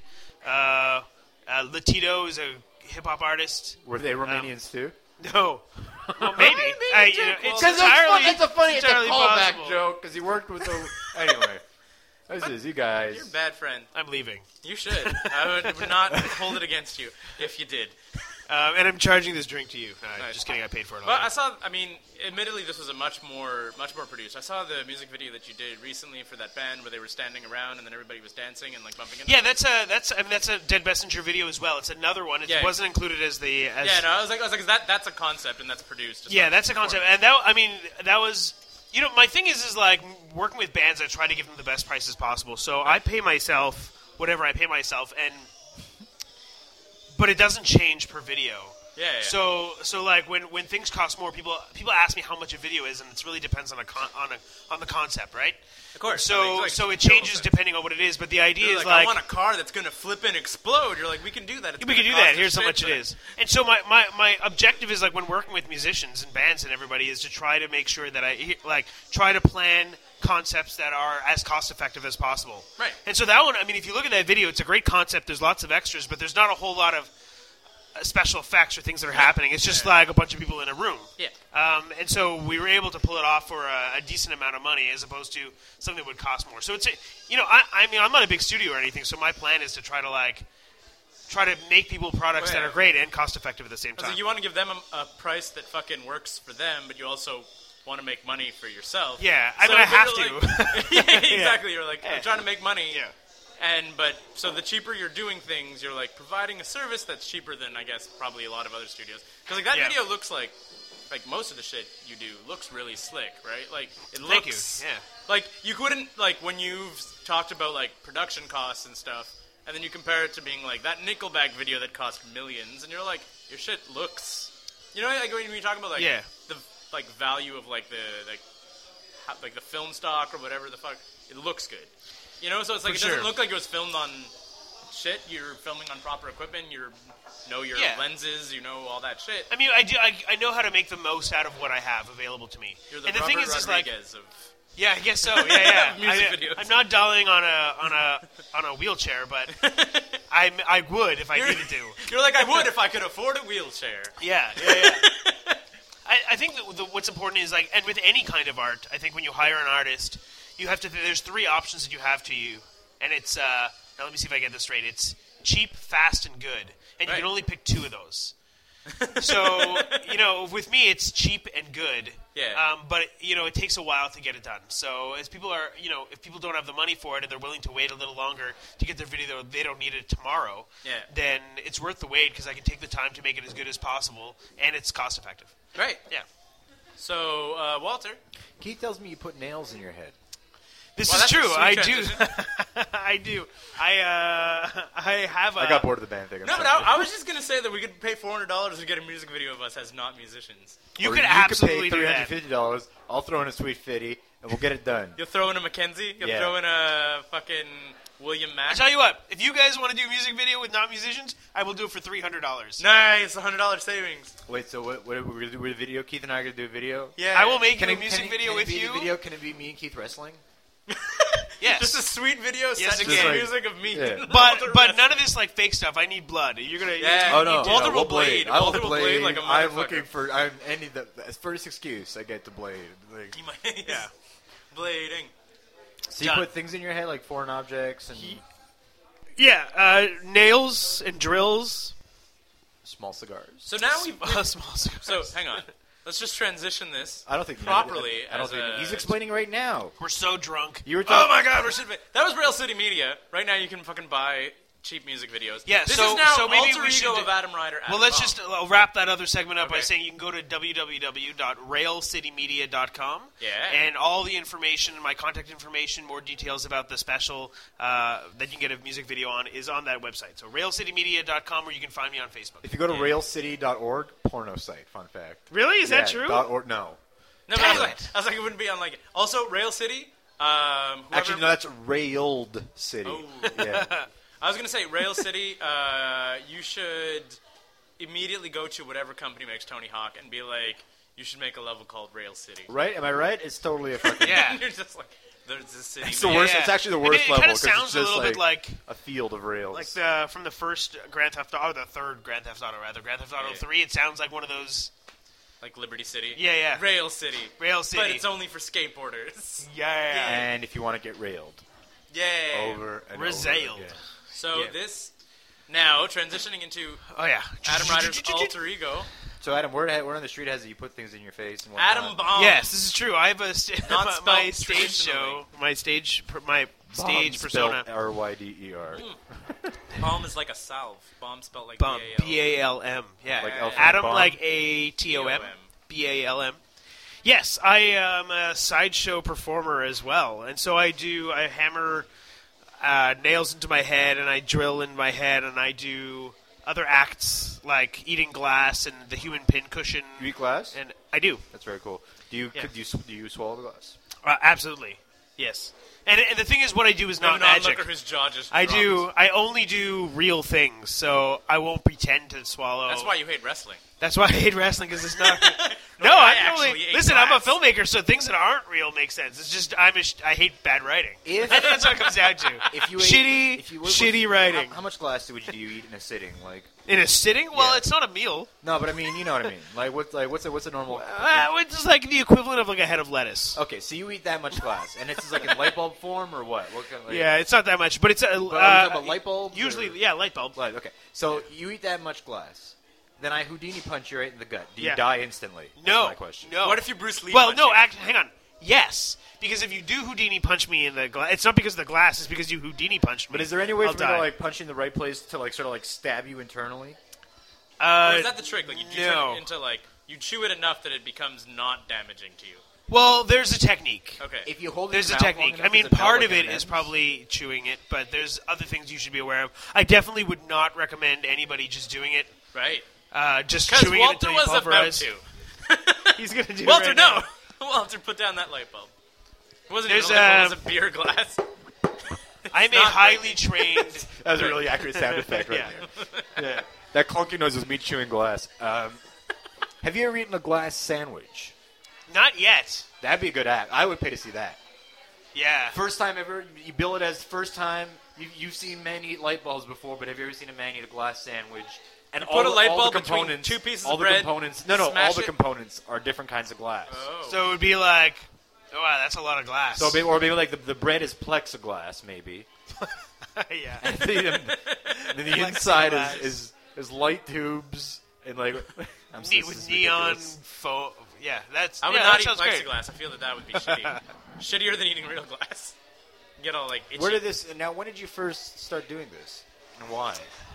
Latito is a hip hop artist. Were they Romanians too? No. Well, maybe. It's Because entirely. it's a entirely callback possible. joke because he worked with the. Anyway, this is you guys. You're a bad friend. I'm leaving. You should. I would not hold it against you if you did. And I'm charging this drink to you. Nice. Just kidding. I paid for it. Well, already. admittedly, this was a much more produced. I saw the music video that you did recently for that band where they were standing around and then everybody was dancing and like bumping into Yeah, that's a Dead Messenger video as well. It's another one. It Yeah. wasn't included as the. As, Yeah, no, I was like, that's a concept and that's produced. It's Yeah, not that's a concept, performed. and that was, my thing is like working with bands. I try to give them the best prices possible. So I pay myself whatever I pay myself, but it doesn't change per video. Yeah. So like when things cost more, people ask me how much a video is, and it really depends on the concept, right? Of course. So it changes depending on what it is, but the idea You're is I want a car that's going to flip and explode. You're like, we can do that. It's we can gonna do that. cost Here's us how much shit, it but- is. And so my objective is like when working with musicians and bands and everybody is to try to make sure that I try to plan concepts that are as cost effective as possible. Right. And so that one, if you look at that video, it's a great concept. There's lots of extras, but there's not a whole lot of special effects or things that are happening. It's just like a bunch of people in a room. Yeah. And so we were able to pull it off for a decent amount of money as opposed to something that would cost more. So it's I'm not a big studio or anything, so my plan is to try to make people products that are great and cost effective at the same time. So you want to give them a price that fucking works for them, but you also want to make money for yourself. Yeah, I So mean, I but have you're to. like- yeah, exactly. You're like, I'm trying to make money. Yeah. But so the cheaper you're doing things, you're like providing a service that's cheaper than I guess probably a lot of other studios. Because like that video looks like most of the shit you do looks really slick, right? Like it looks. Thank you. Yeah. Like you couldn't like when you've talked about like production costs and stuff, and then you compare it to being like that Nickelback video that cost millions, and you're like your shit looks. You know, like when you talk about like the like value of like the film stock or whatever the fuck, it looks good. You know, so it's like it doesn't look like it was filmed on shit. You're filming on proper equipment. You know your lenses. You know all that shit. I mean, I know how to make the most out of what I have available to me. You're the and the Robert thing is Rodriguez of yeah, I guess so. Yeah. music videos. I'm not dolling on a wheelchair, but I would if I needed to. You're like I would if I could afford a wheelchair. Yeah. I think that what's important is like, and with any kind of art, I think when you hire an artist, you have to. There's three options that you have to you, and it's now let me see if I get this straight. It's cheap, fast, and good, and you can only pick two of those. So with me, it's cheap and good. Yeah. But it takes a while to get it done. So as people are, if people don't have the money for it and they're willing to wait a little longer to get their video, they don't need it tomorrow. Yeah. Then it's worth the wait because I can take the time to make it as good as possible, and it's cost effective. Right. Yeah. So Walter, Keith tells me you put nails in your head. This is true. I do. transition. I do. I have. I got bored of the band thing. No, but I was just gonna say that we could pay $400 to get a music video of us as not musicians. You could absolutely pay do that. $350. I'll throw in a sweet fitty, and we'll get it done. You'll throw in a Mackenzie. You'll throw in a fucking William Mack. I tell you what, if you guys want to do a music video with not musicians, I will do it for $300. Nice, $100 savings. Wait, so what are we going to do with a video? Keith and I are going to do a video? Yeah. I will make a music video with you. Can it be me and Keith wrestling? Yes. Just a sweet video Yes, set it to can. music of me. Yeah. But none of this like fake stuff. I need blood. You're gonna. Yeah. Oh no! Walter will we'll blade. I will Walter will blade like a I'm motherfucker. looking for. Any the first excuse I get to blade. Like, Yeah. Blading. so you Done. put things in your head like foreign objects and Yeah. Nails and drills. small cigars. So now we. Small cigars. So hang on. Let's just transition this. I don't think properly. I don't as think a- he's explaining right now. We're so drunk. You were Oh talking. my God, we're shit. That was Rail City Media. Right now, you can fucking buy cheap music videos. Yeah, This so- is now so maybe alter we should ego do- of Adam Ryder. Well, let's just wrap that other segment up by Okay. saying you can go to www.railcitymedia.com. Yeah. And all the information, my contact information, more details about the special that you can get a music video on is on that website. So railcitymedia.com, where you can find me on Facebook. If you go to railcity.org, porno site. Fun fact. Really? Is that true? .org, no. No, but Damn I was it. like, it wouldn't be on like. Also, Rail City. Whoever, Actually, no. That's Railed City. Oh. Yeah. I was gonna say Rail City. You should immediately go to whatever company makes Tony Hawk and be like, you should make a level called Rail City. Right? Am I right? It's totally a fucking. Yeah. And you're just like, there's this city. It's the man. worst. Yeah. It's actually the And worst it level kinda because it's sounds just a little bit like a field of rails. from the first Grand Theft Auto, or the third Grand Theft Auto, rather, Grand Theft Auto Yeah. 3. It sounds like one of those. Like Liberty City. Yeah. Rail City. Rail City. But it's only for skateboarders. Yeah. and if you want to get railed Yeah. over and Resailed. over again. So Yeah. this now transitioning into Oh yeah. Adam Ryder's alter ego. So Adam, where on the street has it you put things in your face and Adam whatnot? Bomb. Yes, this is true. I have a Not my spelled stage traditionally. show, my stage persona. RYDER. Bomb is like a salve. Bomb spelled like Bum, B-A-L. B-A-L-M. Yeah. Like Alfred Adam Baum? like A-T-O-M. B-A-L-M. Yes, I am a sideshow performer as well, and so I hammer nails into my head, and I drill in my head, and I do other acts like eating glass and the human pincushion. You eat glass? And I do. That's very cool. Do you Yeah. do you swallow the glass? Absolutely. Yes. And the thing is, what I do is not No, magic. onlooker whose jaw just I drops. do. I only do real things, so I won't pretend to swallow. That's why you hate wrestling. That's why I hate wrestling, because it's not. No, no, I I'm actually only. ate Listen, glass. I'm a filmmaker, so things that aren't real make sense. It's just I hate bad writing. That's what it comes down to. If you shitty writing how much glass would you eat in a sitting? Like in a sitting. Well, Yeah. it's not a meal. no, but I mean, you know what I mean. What's a normal? It's just like the equivalent of like a head of lettuce. Okay, so you eat that much glass, and it's just like in light bulb form or what? What kind of, like, Yeah, it's not that much, but it's a. But are we talking about light bulbs? Usually, or- yeah, light bulb. Light, okay, so you eat that much glass, then I Houdini punch you right in the gut. Do you Yeah. die instantly? That's No, my question. no. What if you Bruce Lee? Well, punch no. you? Hang on. yes. Because if you do Houdini punch me in the glass, it's not because of the glass, it's because you Houdini punched me. But is there any way I'll for me to die. like punch in the right place to like sort of like stab you internally? Or is that the trick? Like you turn no. it into like you chew it enough that it becomes not damaging to you. Well, there's a technique. Okay. If you hold There's it a in your mouth technique. long I enough, mean, does it melt part like of it M&Ms? is probably chewing it, but there's other things you should be aware of. I definitely would not recommend anybody just doing it. Right. Just Because chewing Walter it until you was about pulverize. to. He's gonna do Walter, it right no. now. Walter, put down that light bulb. It wasn't There's, even a light bulb, it was a beer glass. I'm a not highly trained. That was a really accurate sound effect right there. Yeah. That clunky noise was me chewing glass. Have you ever eaten a glass sandwich? Not yet. That'd be a good act. I would pay to see that. Yeah. First time ever, you bill it as first time. You've seen men eat light bulbs before, but have you ever seen a man eat a glass sandwich? And put a light all bulb the between components, two pieces all of the bread, components. No, all smash the it. components are different kinds of glass. Oh. So it would be like, oh wow, that's a lot of glass. So maybe, or maybe like the bread is plexiglass, maybe. yeah. and the inside is light tubes and like I'm Neat with neon foam. Yeah, that's. I would yeah, not that eat sounds great. plexiglass. I feel that would be shitty. Shittier than eating real glass. Get all like itchy. Where did this? Now, when did you first start doing this, and why?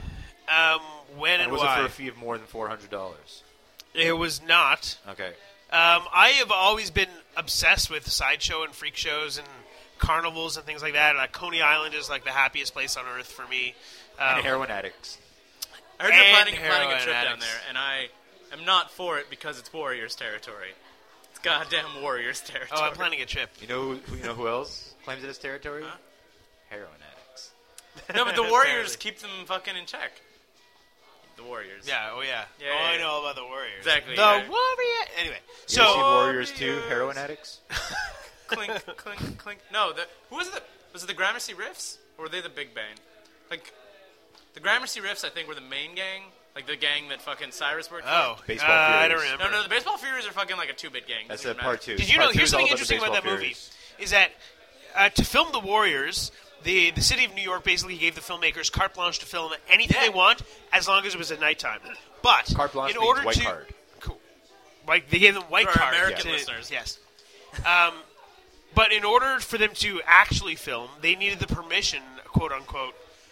When and was why? it for a fee of more than $400? It was not. Okay. I have always been obsessed with sideshow and freak shows and carnivals and things like that. Coney Island is like the happiest place on earth for me. And heroin addicts. I heard you're and planning a heroin trip down addicts. there, and I am not for it because it's Warriors territory. It's goddamn Warriors territory. Oh, I'm planning a trip. You know who else claims it as territory? Huh? Heroin addicts. No, but the Warriors Apparently. keep them fucking in check. The Warriors. Yeah, oh yeah. Yeah, oh, yeah, I yeah. know about the Warriors. Exactly, The yeah. Warrior. Anyway, You ever seen so Warriors 2 heroin addicts? Clink, clink, clink. No, who was it? Was it the Gramercy Riffs, or were they the big band? Like, the Gramercy Riffs, I think, were the main gang. Like, the gang that fucking Cyrus worked oh, Baseball I don't Furies. remember. No, the Baseball Furies are fucking like a two-bit gang. That's Doesn't part matter. 2. Did you know? Part 2 Here's is all something about the interesting about that Baseball movie: Furies. is that to film The Warriors, the city of New York basically gave the filmmakers carte blanche to film anything they want, as long as it was at nighttime. But Carte blanche in means order white to, card. Cool. Like they gave them white For our card. American to- listeners. yes. But in order for them to actually film, they needed the permission, quote unquote,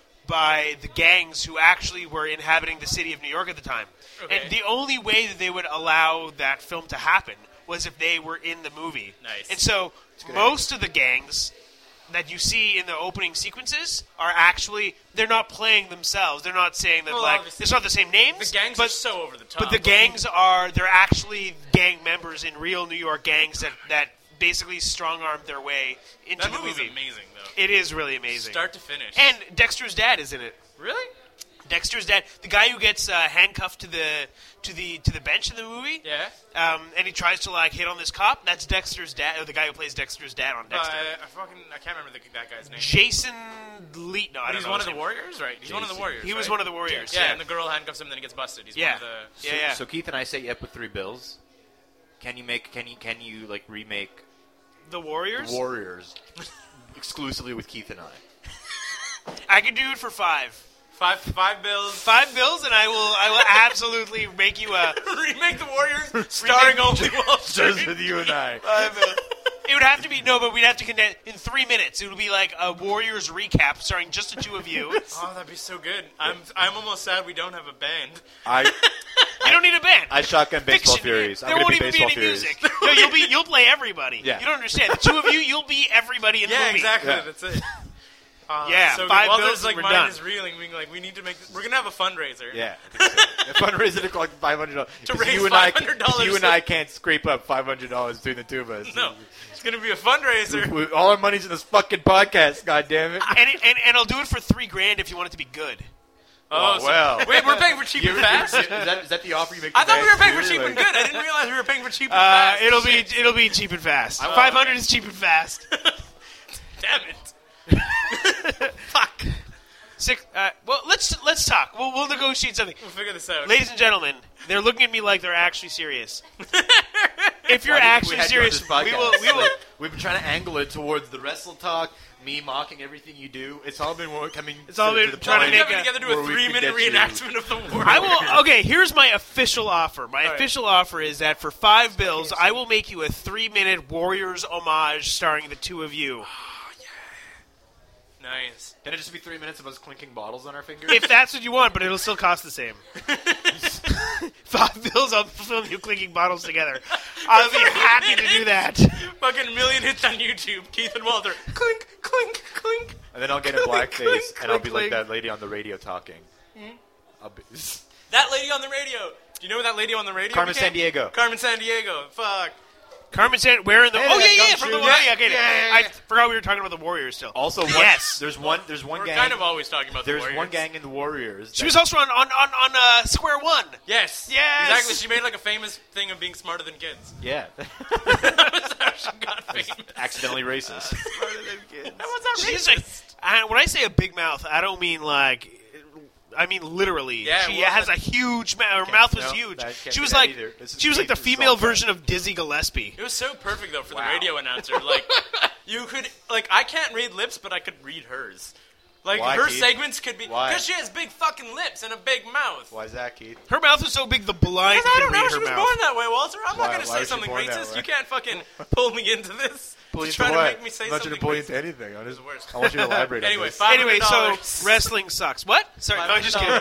by the gangs who actually were inhabiting the city of New York at the time. Okay. And the only way that they would allow that film to happen was if they were in the movie. Nice. And so most of the gangs that you see in the opening sequences are actually, they're not playing themselves. They're not saying that, Well, like, obviously, it's not the same names. The gangs but, are so over the top. but the gangs are, they're actually gang members in real New York gangs that basically strong-armed their way into That the movie's movie. amazing, though. It is really amazing. Start to finish. And Dexter's dad is in it. Really? Dexter's dad, the guy who gets handcuffed to the bench in the movie. Yeah. And he tries to like hit on this cop. That's Dexter's dad, or the guy who plays Dexter's dad on Dexter. I can't remember that guy's name. Jason Lee. No, I But don't he's know one his of the name. Warriors, right? He's one of the Warriors. He was right? one of the Warriors. Yeah, Yeah, and the girl handcuffs him, then he gets busted. He's Yeah. one of the. Yeah, yeah. So Keith and I set you up with 3 bills. Can you like remake The Warriors. Warriors exclusively with Keith and I? I could do it for $5. Five bills. $5, and I will absolutely make you a. Remake the Warriors, starring only Wall Street. Just with you and I. It would have to be but we'd have to condense in 3 minutes. It would be like a Warriors recap starring just the two of you. Oh, that'd be so good. I'm almost sad we don't have a band. You don't need a band. I shotgun Baseball Fiction. Furies. There I'm gonna won't be even Baseball be any Furies. music. No, you'll play everybody. Yeah. You don't understand. The two of you'll be everybody in the Yeah, movie. exactly. Yeah. That's it. Yeah, so $5 while bills there's like and mine we're done. is reeling, we need to make. We're gonna have a fundraiser. Yeah, I think so. A fundraiser to collect $500. To raise you and $500. you and I can't scrape up $500 between the two of us. No, it's gonna be a fundraiser. All our money's in this fucking podcast. God damn it! And I'll do it for $3,000 if you want it to be good. Oh, so- well. Wait, we're paying for cheap and fast. Is that the offer you make? I to thought we were bands, paying for too? cheap Like- and good. I didn't realize we were paying for cheap and fast. It'll be cheap and fast. $500 is cheap and fast. Damn it. Fuck. Well, let's talk. We'll negotiate something. We'll figure this out. Ladies and gentlemen, they're looking at me like they're actually serious. If you're Why didn't actually we have you on serious, this podcast? we will. We've been trying to angle it towards the wrestle talk, me mocking everything you do. It's all been coming. It's all been to the trying to point make Together to a where we 3-minute could get you. reenactment of the war. I will. Okay, here's my official offer. My right. official offer is that for $5, I will make you a 3-minute Warriors homage starring the two of you. Nice. Can it just be 3 minutes of us clinking bottles on our fingers? If that's what you want, but it'll still cost the same. $5, I'll film you clinking bottles together. I'll be happy to do that. Fucking million hits on YouTube. Keith and Walter. Clink, clink, clink. And then I'll get in blackface, and I'll be clink. like that lady on the radio talking. I'll be... That lady on the radio. Do you know that lady on the radio? Carmen became? Sandiego. Carmen Sandiego. Fuck. Carmen said, "Where in the? Hey, Oh that yeah, from the gumshoe. Warriors. Okay, Yeah. I forgot we were talking about the Warriors still. Also, Yes. there's one We're gang. kind of always talking about the There's Warriors. one gang in the Warriors. She was also on Square One. Yes. Yes. Exactly. She made like a famous thing of being smarter than kids. Yeah. That was how she got famous. Accidentally racist. That was not She's racist. like, when I say a big mouth, I don't mean like. I mean literally. Yeah, she well, has a huge mouth. Her mouth was no, huge. that can't She be was that like either. This is she was like the Keith, this is female all bad. version of Dizzy Gillespie. It was so perfect though for Wow. the radio announcer. Like you could like I can't read lips, but I could read hers. Like Why, her Keith? segments could be Why? because she has big fucking lips and a big mouth. Why is that, Keith? Her mouth was so big the blind Because I could don't know. read She her was mouth. born that way, Walter. I'm Why- not going to why say was she something born that racist. way? You can't fucking pull me into this. Pull you Try into to what? make me say I'm not something trying to pull you racist. into anything. It's the worst. I want you to elaborate on Anyway, this. Anyway, so $500. wrestling sucks. What? Sorry, no, I'm just kidding.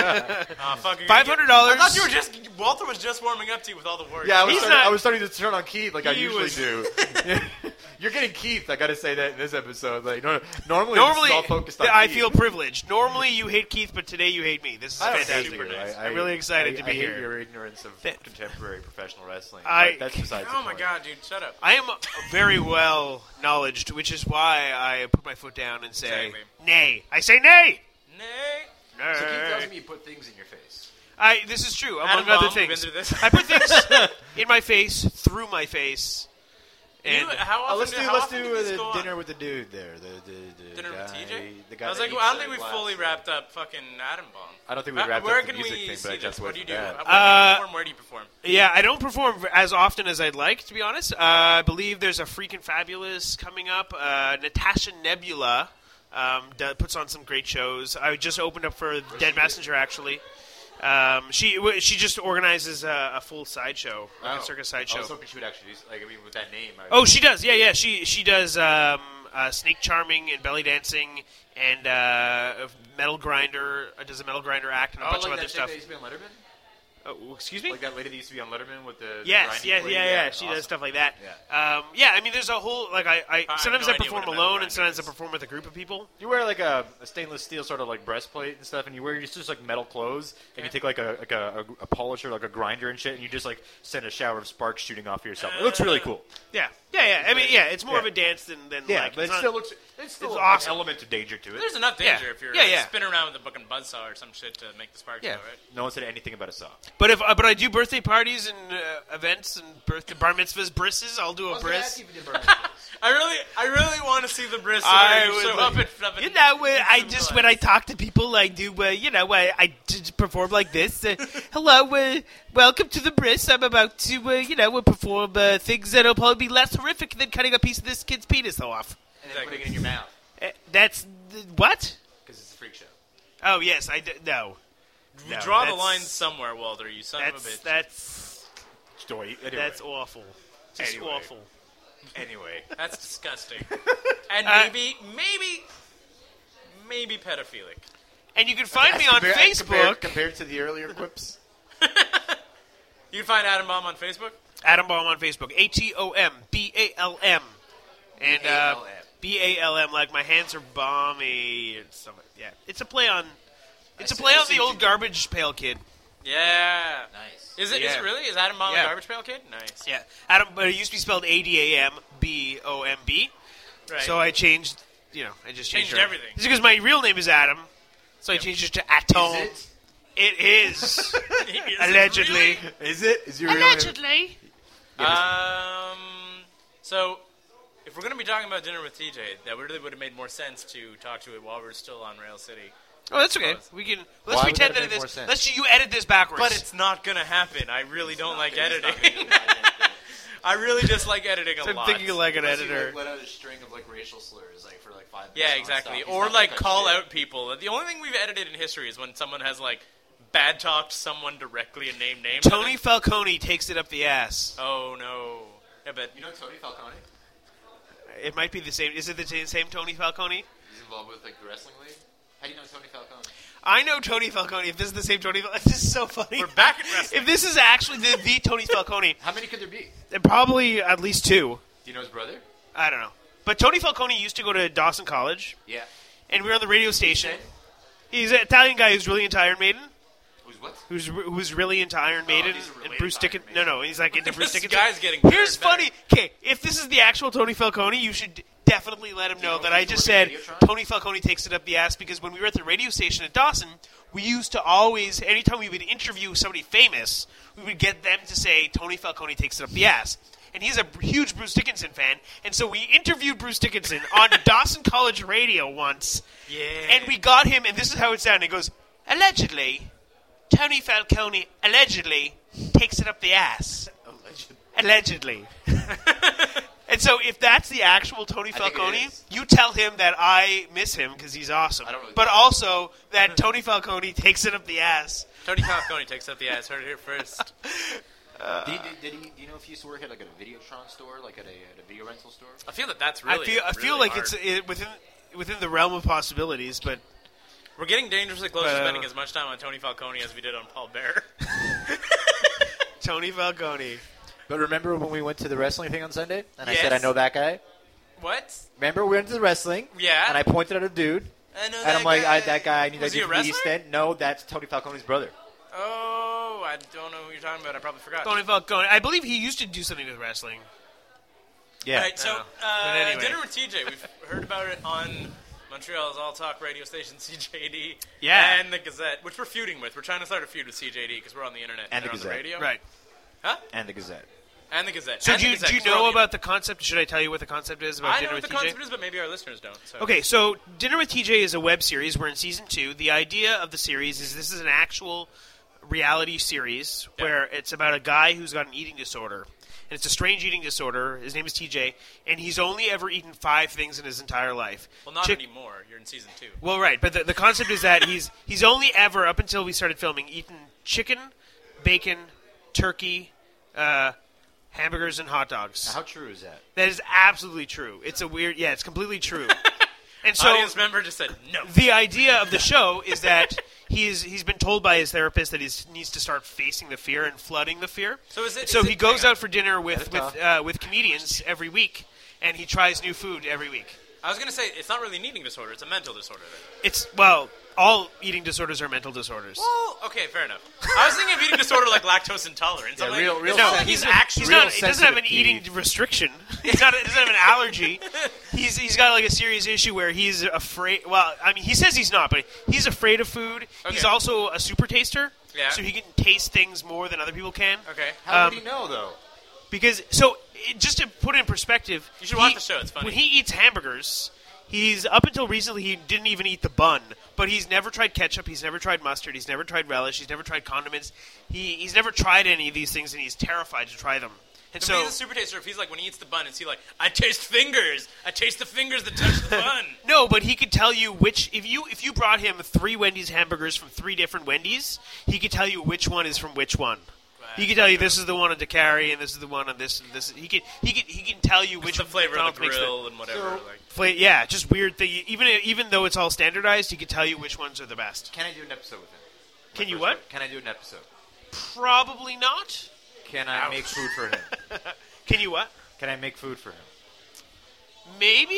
Fucking $500. I thought you were just Walter was just warming up to you with all the words. Yeah, He's not- I was starting to turn on Keith like I He usually was- do. You're getting Keith. I got to say that in this episode. Like normally Normally, it's all focused on I Keith. feel privileged. Normally, you hate Keith, but today you hate me. This is I don't fantastic. hate you. I'm really excited to be I here. hate your ignorance of That- contemporary professional wrestling. I- but that's besides the Oh my point. god, dude, shut up. I am very well knowledged, which is why I put my foot down and say, Exactly. nay. I say nay. Nay. Nay. So Keith tells me you put things in your face. This is true, among Adam other Bomb, we've things. been through this. I put things in my face, through my face, and How often let's do do these the go on? dinner with the dude there. The Dinner guy, with TJ? The guy I was that like, eats well, I don't the think we glass. fully wrapped up fucking Adam Bomb. I don't think we wrapped Where up the can music we thing, see but I this? just What do you do? that. Where do you perform? Where do you perform? yeah, I don't perform as often as I'd like, to be honest. I believe there's a Freakin' Fabulous coming up. Natasha Nebula puts on some great shows. I just opened up for Dead Messenger, actually. She just organizes a full sideshow, like a circus I sideshow. was hoping she would actually do, with that name. Oh, she does. Yeah. She does snake charming and belly dancing and metal grinder. Does a metal grinder act and a bunch of other stuff. That used to be on Letterman? Oh, excuse me. Like that lady that used to be on Letterman with the Yes, grinding yeah. plate? She Awesome. does stuff like that. Yeah. I mean, there's a whole I have sometimes no I idea perform what a metal alone, grinder and sometimes I is. perform with a group of people. You wear like a stainless steel sort of like breastplate and stuff, and you wear just like metal clothes, and you take like a polisher, like a grinder and shit, and you just like send a shower of sparks shooting off of yourself. It looks really cool. Yeah. I mean, it's more Yeah. of a dance than Yeah, like but it's it not- still looks. It's still it's an awesome. element of danger to it. There's enough danger Yeah. if you're Yeah. spinning around with a fucking buzzsaw or some shit to make the sparks Yeah. go, right? No one said anything about a saw. But but I do birthday parties and events and birthday bar mitzvahs, brisses. I'll do a briss. I really want to see the bris. I You would show like- up and You know, when I talk to people, I do. I just perform like this. Hello, welcome to the bris. I'm about to, perform things that'll probably be less horrific than cutting a piece of this kid's penis off. And then putting it in your mouth That's what? because it's a freak show. Oh yes, no. We No, draw the that's- line somewhere, Walter. You son of a bitch. That's Story. that's awful. Just Anyway. awful. Anyway, That's disgusting. And maybe pedophilic. And you can find me on Facebook. compared to the earlier quips. You can find Adam Bomb on Facebook. Adam Baum on Facebook. ATOMBALM. And B-A-L-M. BALM, like my hands are balmy. And stuff. Yeah, it's a play on. It's a see- play I on see the what old you did. Garbage Pail Kid. Yeah. Nice. Is it Yeah. really? Is Adam Bomb Yeah. a Garbage Pail Kid? Nice. Yeah, Adam, but it used to be spelled ADAMBOMB. Right. So I changed. I just changed Changed it. everything. It's because my real name is Adam, so I changed it to Atom. Is It is Is it allegedly. really? Is it? Is your real name? Allegedly. So, if we're going to be talking about Dinner with TJ, that really would have made more sense to talk to it while we're still on Rail City. Oh, that's okay. We can. Let's Why would pretend that that make it more is. sense? You edit this backwards. But it's not going to happen. I really don't like editing. I really dislike editing a I'm lot. thinking like an Unless you, editor. like, let out a string of like racial slurs, like for like 5 minutes. Yeah, exactly. nonstop. He's Or not like gonna call shit. out people. The only thing we've edited in history is when someone has like bad talked someone directly and named names. Tony Falcone takes it up the ass. Oh no. Yeah, but You know Tony Falcone? It might be the same. Is it the same Tony Falcone? He's involved with like the wrestling league. How do you know Tony Falcone? I know Tony Falcone. If this is the same Tony Falcone, this is so funny. we're back in wrestling. If this is actually the Tony Falcone, How many could there be? probably at least 2. Do you know his brother? I don't know. But Tony Falcone used to go to Dawson College, Yeah. and we were on the radio station. He's an Italian guy who's really into Iron Maiden. Who's what? Who's really into Iron Maiden he's really and Bruce into Iron Dickinson. No, he's like into Bruce This Dickinson. guy's getting Here's better and funny. Okay, if this is the actual Tony Falcone, you should definitely let him know know that if I he's just working said at Videotron? Tony Falcone takes it up the ass because when we were at the radio station at Dawson, we used to always, anytime we would interview somebody famous, we would get them to say Tony Falcone takes it up the ass. And he's a huge Bruce Dickinson fan, and so we interviewed Bruce Dickinson on Dawson College radio once. Yeah. And we got him, and this is how it sounded. It goes, allegedly, Tony Falcone allegedly takes it up the ass. Allegedly. And so if that's the actual Tony think it Falcone, is. you tell him that I miss him because he's awesome. I don't really But know. also that Tony Falcone takes it up the ass. Tony Falcone takes up the ass. Heard it here first. Do you know if he used to work at like a Videotron store, like at a video rental store? I feel that that's really. I feel really like hard. it's within the realm of possibilities, but We're getting dangerously close to But, spending as much time on Tony Falcone as we did on Paul Bear. Tony Falcone. But remember when we went to the wrestling thing on Sunday, and I Yes. said I know that guy? What? Remember we went to the wrestling? Yeah. And I pointed at a dude, I know and I'm like, that guy I need Was to he do a from the East wrestler? End. No, that's Tony Falcone's brother. Oh, I don't know who you're talking about. I probably forgot. Tony Falcone. I believe he used to do something with wrestling. Yeah. All right, so But anyway. Dinner with TJ. We've heard about it on Montreal's all talk radio station CJD. Yeah. And the Gazette, which we're feuding with. We're trying to start a feud with CJD because we're on the internet And the they're on the Gazette. radio. Right. Huh? And the Gazette. And the Gazette. So and do the you, Gazette, do you 'cause we're know on the- about the concept? Should I tell you what the concept is about I know Dinner what with the TJ? concept is, but maybe our listeners don't. So. Okay, so Dinner with TJ is a web series. We're in season 2. The idea of the series is this is an actual reality series where it's about a guy who's got an eating disorder. And it's a strange eating disorder. His name is TJ, and he's only ever eaten 5 things in his entire life. Well, not Chick- anymore. You're in season 2. Well, right, but the concept is that he's only ever, up until we started filming, eaten chicken, bacon, turkey, hamburgers, and hot dogs. Now, how true is that? That is absolutely true. It's a weird, yeah, it's completely true. And so Audience member just said no. the idea of the show is that he's been told by his therapist that he needs to start facing the fear and flooding the fear. So is it? So is he it- goes hang on. out for dinner with comedians every week, and he tries new food every week. I was gonna say it's not really an eating disorder; it's a mental disorder. Then. It's all eating disorders are mental disorders. Well, okay, fair enough. I was thinking of eating disorder like lactose intolerance. Yeah, I'm like, real it's not sense- like he's real- actually. He's real not. He doesn't have an sensitive eating teeth. restriction. He doesn't have an allergy. He's got like a serious issue where he's afraid. Well, I mean, he says he's not, but he's afraid of food. He's Okay. also a super taster. Yeah. So he can taste things more than other people can. Okay. How would he know, though? Because just to put it in perspective, You should watch the show, it's funny. When he eats hamburgers, he's up until recently he didn't even eat the bun. But he's never tried ketchup. He's never tried mustard. He's never tried relish. He's never tried condiments. He's never tried any of these things, and he's terrified to try them. And If so he's a super taster, if he's like when he eats the bun, is he like, I taste fingers. I taste the fingers that touch the bun. no, but he could tell you which. If you brought him 3 Wendy's hamburgers from 3 different Wendy's, he could tell you which one is from which one. He could tell you this is the one on DeCarry and this is the one on this and this. He can tell you which the flavor of McDonald's the makes grill and whatever. like. Yeah, just weird thing. Even though it's all standardized, he can tell you which ones are the best. Can I do an episode with him? Can you First what? one. Can I do an episode? Probably not. Can I make food for him? Can you what? Can I make food for him? Maybe.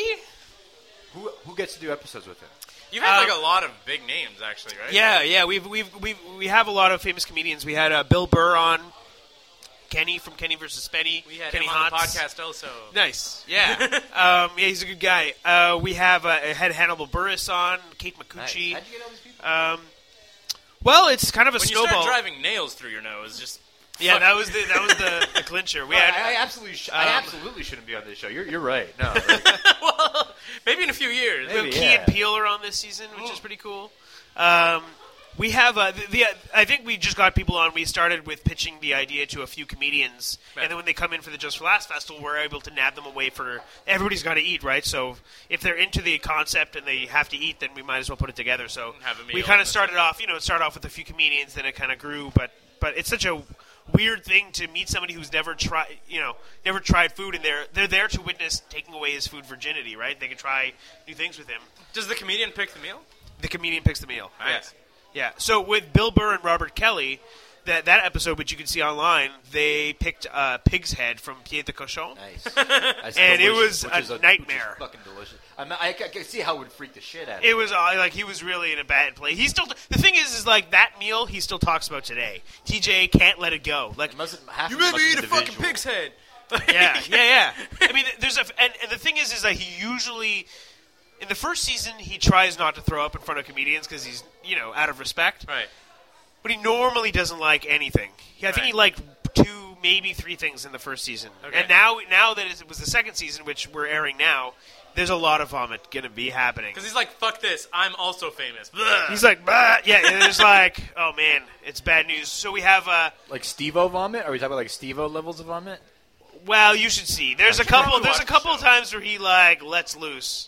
Who gets to do episodes with him? You've had like a lot of big names, actually, right? Yeah. We have a lot of famous comedians. We had Bill Burr on, Kenny from Kenny vs. Penny. We had Kenny him on the Hotz. podcast also. Nice, yeah. Yeah, he's a good guy. We have had Hannibal Buress on, Kate McCucci. How'd you get all these people? Well, it's kind of a When you snowball. start driving nails through your nose, just Yeah, that was the clincher. We had I absolutely shouldn't be on this show. You're right. No, like, well, maybe in a few years. we have Maybe, Key yeah. and Peele are on this season, which is pretty cool. We have I think we just got people on. We started with pitching the idea to a few comedians, and then when they come in for the Just for Laughs festival, we're able to nab them away for everybody's got to eat, right? So if they're into the concept and they have to eat, then we might as well put it together. So Have a meal we kind of and started off, it started off with a few comedians, then it kind of grew, but it's such a weird thing to meet somebody who's never tried food, and they're there to witness taking away his food virginity, right? They can try new things with him. Does the comedian pick the meal? The comedian picks the meal. Nice. Yeah. So with Bill Burr and Robert Kelly, that episode, which you can see online, they picked pig's head from Pied de Cochon. Nice. And it delicious, was which is a nightmare. Which is fucking delicious. I can see how it would freak the shit out of It was like he was really in a bad place. He still. The thing is like that meal he still talks about today. TJ can't let it go. Like It mustn't have You to be made much me of eat an a fucking individual. pig's head. yeah. I mean, and the thing is that he usually in the first season he tries not to throw up in front of comedians because he's out of respect. Right. But he normally doesn't like anything. I think he liked 2, maybe 3 things in the first season. Okay. And now that it was the second season, which we're airing now, there's a lot of vomit going to be happening. Because he's like, fuck this, I'm also famous. Blah. He's like, bah! Yeah, and there's like, oh man, it's bad news. So we have, Like Steve-O vomit? Are we talking about like Steve-O levels of vomit? well, you should see. There's a couple of times where he like lets loose.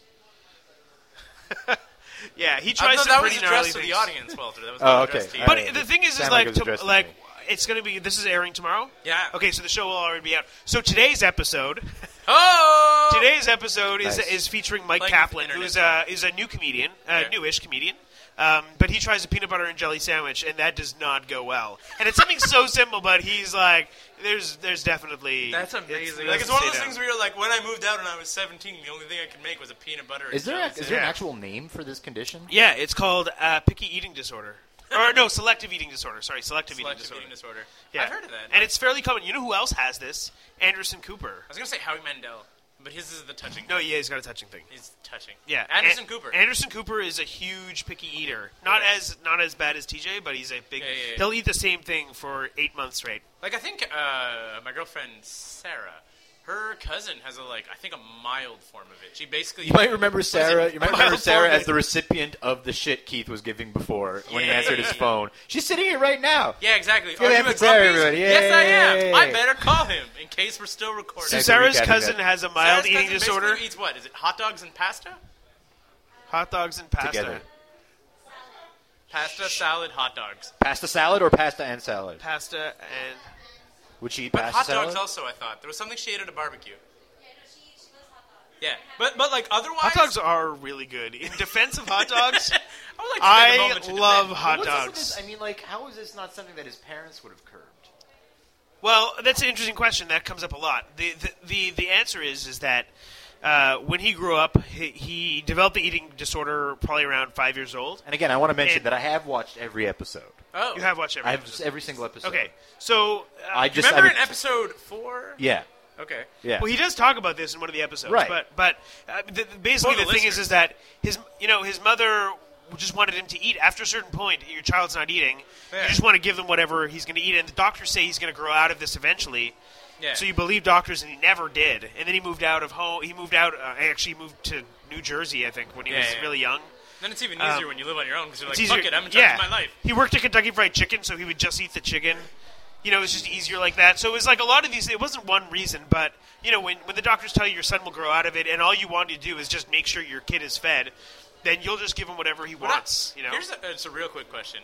Yeah, he I tries thought some that was pretty gnarly addressed to things. the audience, Walter. That was Oh, not okay. addressed to you. But Alright. the thing is Sounded like like, it was addressed to me. it's going to be. This is airing tomorrow. Yeah. Okay, so the show will already be out. So today's episode. Oh! Today's episode Nice. is featuring Mike Playing Kaplan, with who internet. is a new comedian, Okay. newish comedian. But he tries a peanut butter and jelly sandwich, and that does not go well. And it's something so simple, but he's like, there's definitely... That's amazing. it Like, it's doesn't one of stay those down. things where you're like, when I moved out and I was 17, the only thing I could make was a peanut butter. Is there and an Yeah. actual name for this condition? Yeah, it's called picky eating disorder. Or no, selective eating disorder. Sorry, selective eating disorder. eating disorder. Yeah. I've heard of that. And it's fairly common. You know who else has this? Anderson Cooper. I was gonna say Howie Mandel, but his is the touching. No, yeah, he's got a touching thing. He's touching. Yeah, Anderson Cooper. Anderson Cooper is a huge picky eater. Not as bad as TJ, but he's a big. Yeah. He'll eat the same thing for 8 months straight. Like, I think my girlfriend Sarah, her cousin has I think a mild form of it. She basically You might remember Sarah. You might remember Mild Sarah form. as the recipient of the shit Keith was giving before when he Yeah. answered his phone. She's sitting here right now. Yeah, exactly. Give Are it you up at for Sarah, Grumpy's? everybody. Yes, I Yay. am. I better call him in case we're still recording. So Thanks for Sarah's recapping cousin that. has a mild Sarah's eating cousin disorder. basically eats what? Is it hot dogs and pasta? Hot dogs and pasta. Together. Pasta, salad, hot dogs. Pasta salad or pasta and salad? Pasta and Would she eat But pasta hot salad? dogs also, I thought. There was something she ate at a barbecue. Yeah, but like otherwise, hot dogs are really good. In defense of hot dogs, I would like to take a I moment to love defend. hot What's up with dogs. this? I mean, like, how is this not something that his parents would have curbed? Well, that's an interesting question. That comes up a lot. The answer is that when he grew up, he developed the eating disorder probably around 5 years old. And again, I want to mention And- that I have watched every episode. Oh, You have watched every I have episode. every single episode. Okay, so I just remember I in episode 4? yeah, Okay. yeah. well, he does talk about this in one of the episodes, Right. But basically, For the the thing listeners. is that his mother just wanted him to eat. After a certain point, your child's not eating. Yeah. You just want to give them whatever he's going to eat, and the doctors say he's going to grow out of this eventually. Yeah. So you believe doctors, and he never did. And then he moved out of home. He moved out. Actually, moved to New Jersey, I think, when he was Yeah. really young. Then it's even easier when you live on your own because you're like, It's fuck easier- it, I'm in charge of my life. He worked at Kentucky Fried Chicken, so he would just eat the chicken. It was just easier like that. So it was like a lot of these. It wasn't one reason, but when the doctors tell you your son will grow out of it, and all you want to do is just make sure your kid is fed, then you'll just give him whatever he wants. It's a real quick question.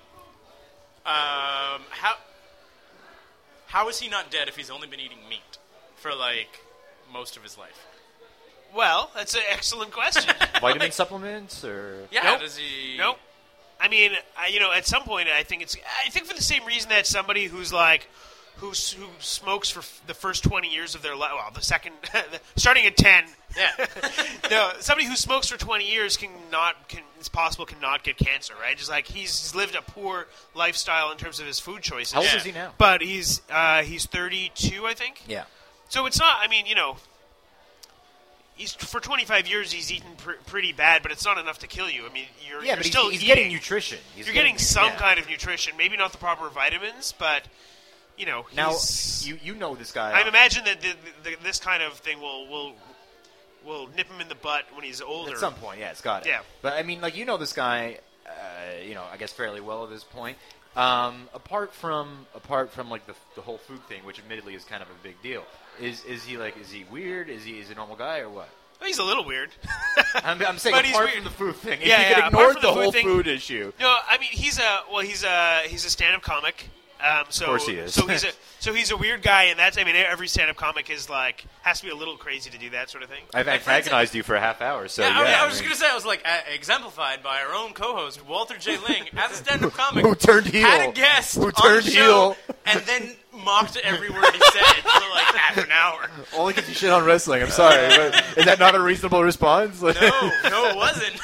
How is he not dead if he's only been eating meat for most of his life? Well, that's an excellent question. Vitamin supplements or Yeah, Nope. does he? Nope. I mean, at some point, I think for the same reason that somebody who smokes for the first 20 years of their life, well, the second, starting at 10. Yeah. No, somebody who smokes for 20 years cannot get cancer, right? Just like he's lived a poor lifestyle in terms of his food choices. How old Yeah. is he now? But he's 32, I think. Yeah. So it's not. I mean, he's for 25 years he's eaten pretty bad, but it's not enough to kill you. I mean, you're Yeah, but still he's eating. getting nutrition. You're getting some kind of nutrition, maybe not the proper vitamins, but Now he's, you know this guy. I imagine that this kind of thing will nip him in the butt when he's older. At some point, yeah, it's got it. Yeah. But I mean, this guy. I guess fairly well at this point. Apart from like the whole food thing, which admittedly is kind of a big deal, is he weird? Is he a normal guy or what? Well, he's a little weird. I'm saying But he's apart weird. from the food thing. Yeah, If you could apart ignore from the the whole food thing- food issue. No, I mean he's a stand-up comic. So, Of course he is. So he's a weird guy, and that's every stand-up comic is like has to be a little crazy to do that sort of thing. I've antagonized you for a half hour, so I was just gonna say, I was like exemplified by our own co-host Walter J. Ling as a stand-up comic Who turned heel. had a guest Who on turned the show, heel. and then mocked every word he said for like half an hour. Only because you shit on wrestling. I'm sorry, but is that not a reasonable response? No, it wasn't.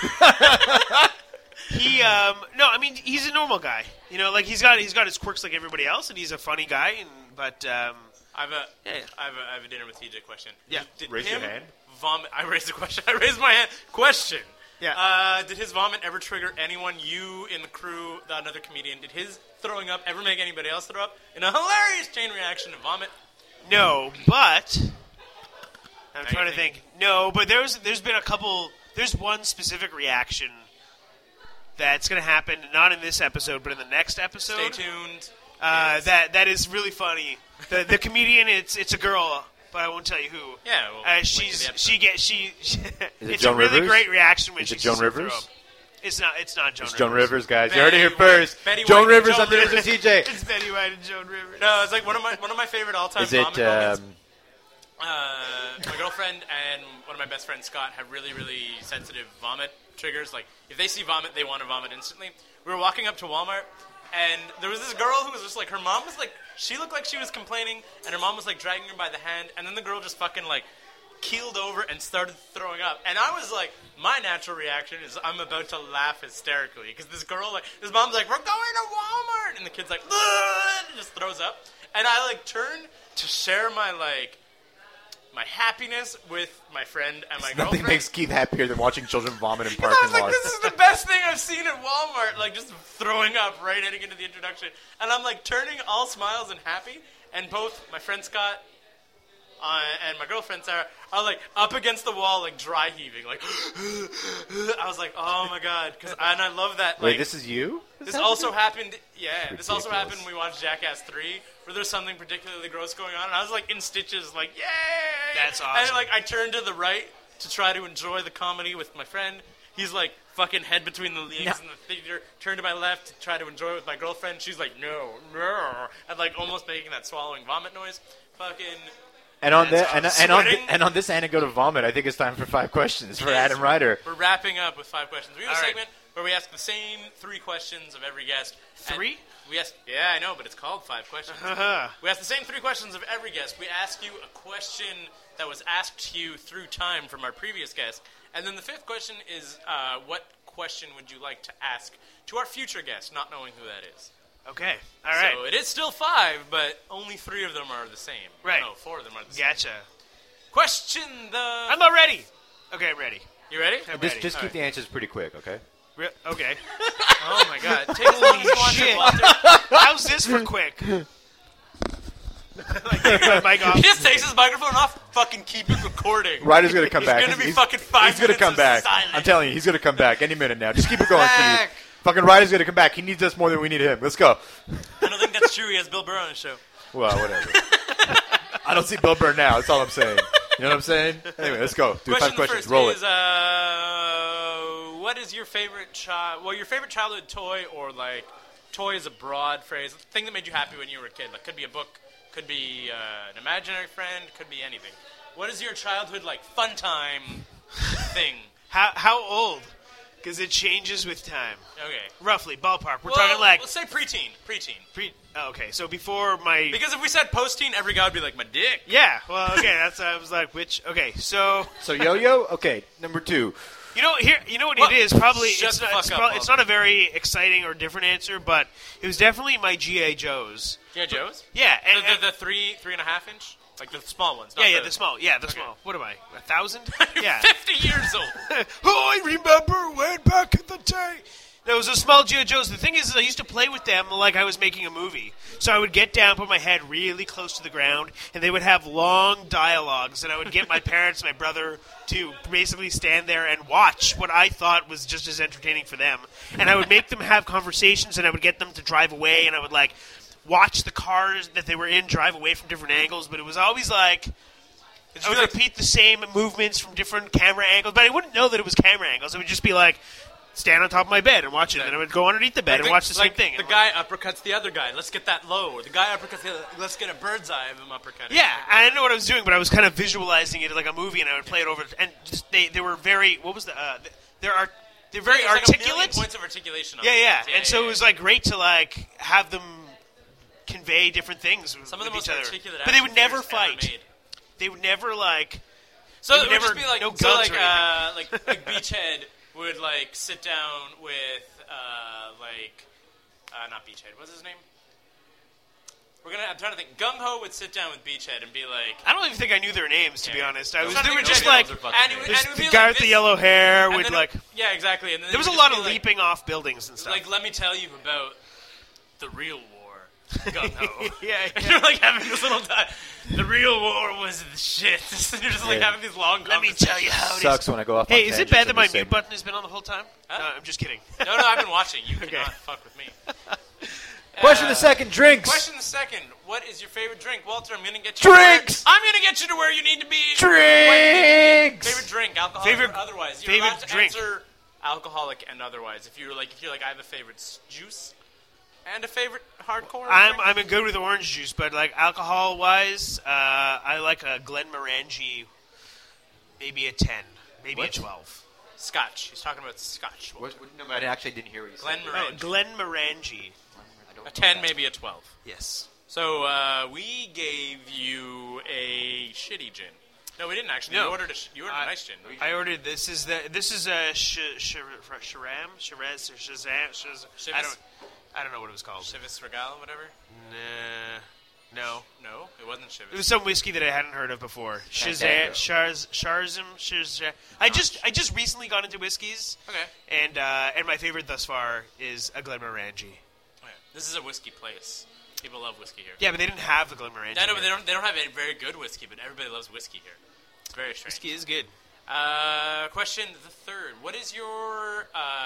He's a normal guy. Like he's got his quirks like everybody else, and he's a funny guy. I have a dinner with TJ question. Yeah. Did Raise him your hand. vomit? I raised the question. I raised my hand. Question. Yeah. Did his vomit ever trigger anyone, you in the crew, another comedian? Did his throwing up ever make anybody else throw up in a hilarious chain reaction of vomit? No, but I'm Now trying you're to think. No, but there's been a couple. There's one specific reaction that's going to happen, not in this episode, but in the next episode. Stay tuned. That is really funny. The comedian, it's a girl, but I won't tell you who. Yeah, we'll link to the episode. It's Joan a really Rivers? great reaction when Is she it Joan sees him throw Rivers? up. It's not Joan It's Rivers. Joan Rivers, guys. You Betty heard it here White. first. Betty Joan White. Rivers Joan on Dinners with Rivers. TJ. It's Betty White and Joan Rivers. No, it's like one of my favorite all-time Is it? vomit moments. My girlfriend and one of my best friends, Scott, have really, really sensitive vomit triggers. Like, if they see vomit, they want to vomit instantly. We were walking up to Walmart, and there was this girl who was just like, her mom was like, she looked like she was complaining, and her mom was like dragging her by the hand, and then the girl just fucking like keeled over and started throwing up. And I was like, my natural reaction is I'm about to laugh hysterically, because this mom's like, we're going to Walmart, and the kid's like, "Ugh," and just throws up. And I like turn to share my happiness with my friend and my girlfriend. Nothing makes Keith happier than watching children vomit in I parking was like, lots. this is the best thing I've seen at Walmart. Like, just throwing up right heading into the introduction. And I'm like turning all smiles and happy. And both my friend Scott and my girlfriend Sarah are like up against the wall, like dry heaving. Like, I was like, oh my God. And I love that. Like, Wait, this is you? this also happened. Yeah, this also Ridiculous. happened when we watched Jackass 3, where there's something particularly gross going on, and I was like in stitches, like yay! That's awesome. And like I turned to the right to try to enjoy the comedy with my friend. He's like fucking head between the legs in the theater. Turned to my left to try to enjoy it with my girlfriend. She's like no, and like almost making that swallowing vomit noise. Fucking. And on That's on this anecdote of vomit, I think it's time for 5 questions for Yes. Adam Ryder. We're wrapping up with 5 questions. We have a All right. segment where we ask the same 3 questions of every guest. And 3? We ask. Yeah, I know, but it's called 5 questions. We ask the same 3 questions of every guest. We ask you a question that was asked to you through time from our previous guest, and then the 5th question is, what question would you like to ask to our future guest, not knowing who that is? Okay. All right. So it is still 5, but only 3 of them are the same. Right. No, 4 of them are the same. Gotcha. Question the. I'm not ready. Okay, I'm ready. You ready? I'm Just ready. keep All right. the answers pretty quick, okay? Okay. Oh my God! Take as long as you want to, shit. Walter. How's this for quick? Like, taking my mic off. He just takes his microphone off, fucking keep it recording. Ryder's gonna come back. It's gonna be fucking 5 He's gonna minutes come of back. silence. I'm telling you, he's gonna come back any minute now. Just keep it going, Back. Keith. Fucking Ryder's gonna come back. He needs us more than we need him. Let's go. I don't think that's true. He has Bill Burr on his show. Well, whatever. I don't see Bill Burr now. That's all I'm saying. You know what I'm saying? Anyway, let's go. Do 5 Question questions. first Roll is, it. what is your favorite your favorite childhood toy, or like toy is a broad phrase, thing that made you happy when you were a kid? Like, could be a book, could be an imaginary friend, could be anything. What is your childhood like fun time thing? How old? Because it changes with time. Okay. Roughly, ballpark. We're talking like let's say preteen. okay, so before my Because if we said post-teen, every guy would be like, my dick. yeah. Well, okay, that's I was like which. Okay, so So yo-yo? Okay, number 2. you know what What? it is. Probably Shut it's the not, fuck up, it's not a very exciting or different answer, but it was definitely my G.I. Joes. Yeah, Joe's? Yeah, and, The 3.5 inch? Like the small ones. Not the small. Yeah, the small. What am I? 1,000? Yeah. 50 years old. Oh, I remember way back in the day. No, was a small G.I. Joes. The thing is I used to play with them like I was making a movie. So I would get down, put my head really close to the ground, and they would have long dialogues, and I would get my parents, my brother, to basically stand there and watch what I thought was just as entertaining for them. And I would make them have conversations, and I would get them to drive away, and I would, like, watch the cars that they were in drive away from different angles, but it was always like... I would repeat the same movements from different camera angles, but I wouldn't know that it was camera angles. It would just be like, stand on top of my bed and watch it, and then I would go underneath the bed and watch the same thing. The guy uppercuts the other guy. Let's get that low. Or the guy uppercuts the other. Let's get a bird's eye of him uppercutting. Yeah, I didn't know what I was doing, but I was kind of visualizing it like a movie, and I would play it over. And just, they were very. What was the? They're very There's articulate. Like a million points of articulation. On Yeah. it. And so it was like great to like have them convey different things. Some of the with most each other. articulate. But they would never action figures ever fight. made. They would never like. So They it would would just never- be like, no so guns like, or anything. like Beachhead would like sit down with not Beachhead. What's his name? I'm trying to think. Gung Ho would sit down with Beachhead and be like, I don't even think I knew their names, to be Yeah. honest. I'm They trying to were think just of like names. And it would the be guy like with the this, yellow hair and would then like. yeah, exactly. And then There was a it would lot just of be like, leaping off buildings and stuff. Like, let me tell you about the real war. Gung Ho. Yeah. And you're like having this little time. The real war was the shit. And you're just like Yeah. having these long Let me conversations. tell you how it is. Sucks when I go off. Hey, on is it tangents bad that in my this mute segment. button has been on the whole time? Huh? No, I'm just kidding. No, I've been watching. You Okay. cannot fuck with me. Question the second. Drinks. Question the second. What is your favorite drink, Walter? I'm gonna get you. Drinks! I'm gonna get you to where you need to be. Drinks! Favorite drink, alcoholic Favorite- or otherwise. You're favorite allowed to drink. answer alcoholic and otherwise. If you're like, I have a favorite juice and a favorite hardcore. drink. I'm good with orange juice, but like alcohol wise, I like a Glenmorangie, maybe a 10, maybe What? a 12. Scotch. He's talking about Scotch. No, I actually didn't hear what you said. Glenmorangie. Glenmorangie. A 10, maybe a 12. Yes. So we gave you a shitty gin. No, we didn't actually. No. You ordered a nice gin. I ordered this is a Shiraz or Shazam. I don't know what it was called. Chivas Regal, whatever. No. No, it wasn't Chivas. It was some whiskey that I hadn't heard of before. Fantastic. Sharzim. I just recently got into whiskeys, Okay. and my favorite thus far is a Glenmorangie. Oh, yeah. This is a whiskey place. People love whiskey here. Yeah, but they didn't have the Glenmorangie. I know, but here. they don't have any very good whiskey, but everybody loves whiskey here. It's very strange. Whiskey is good. Question the third. What is your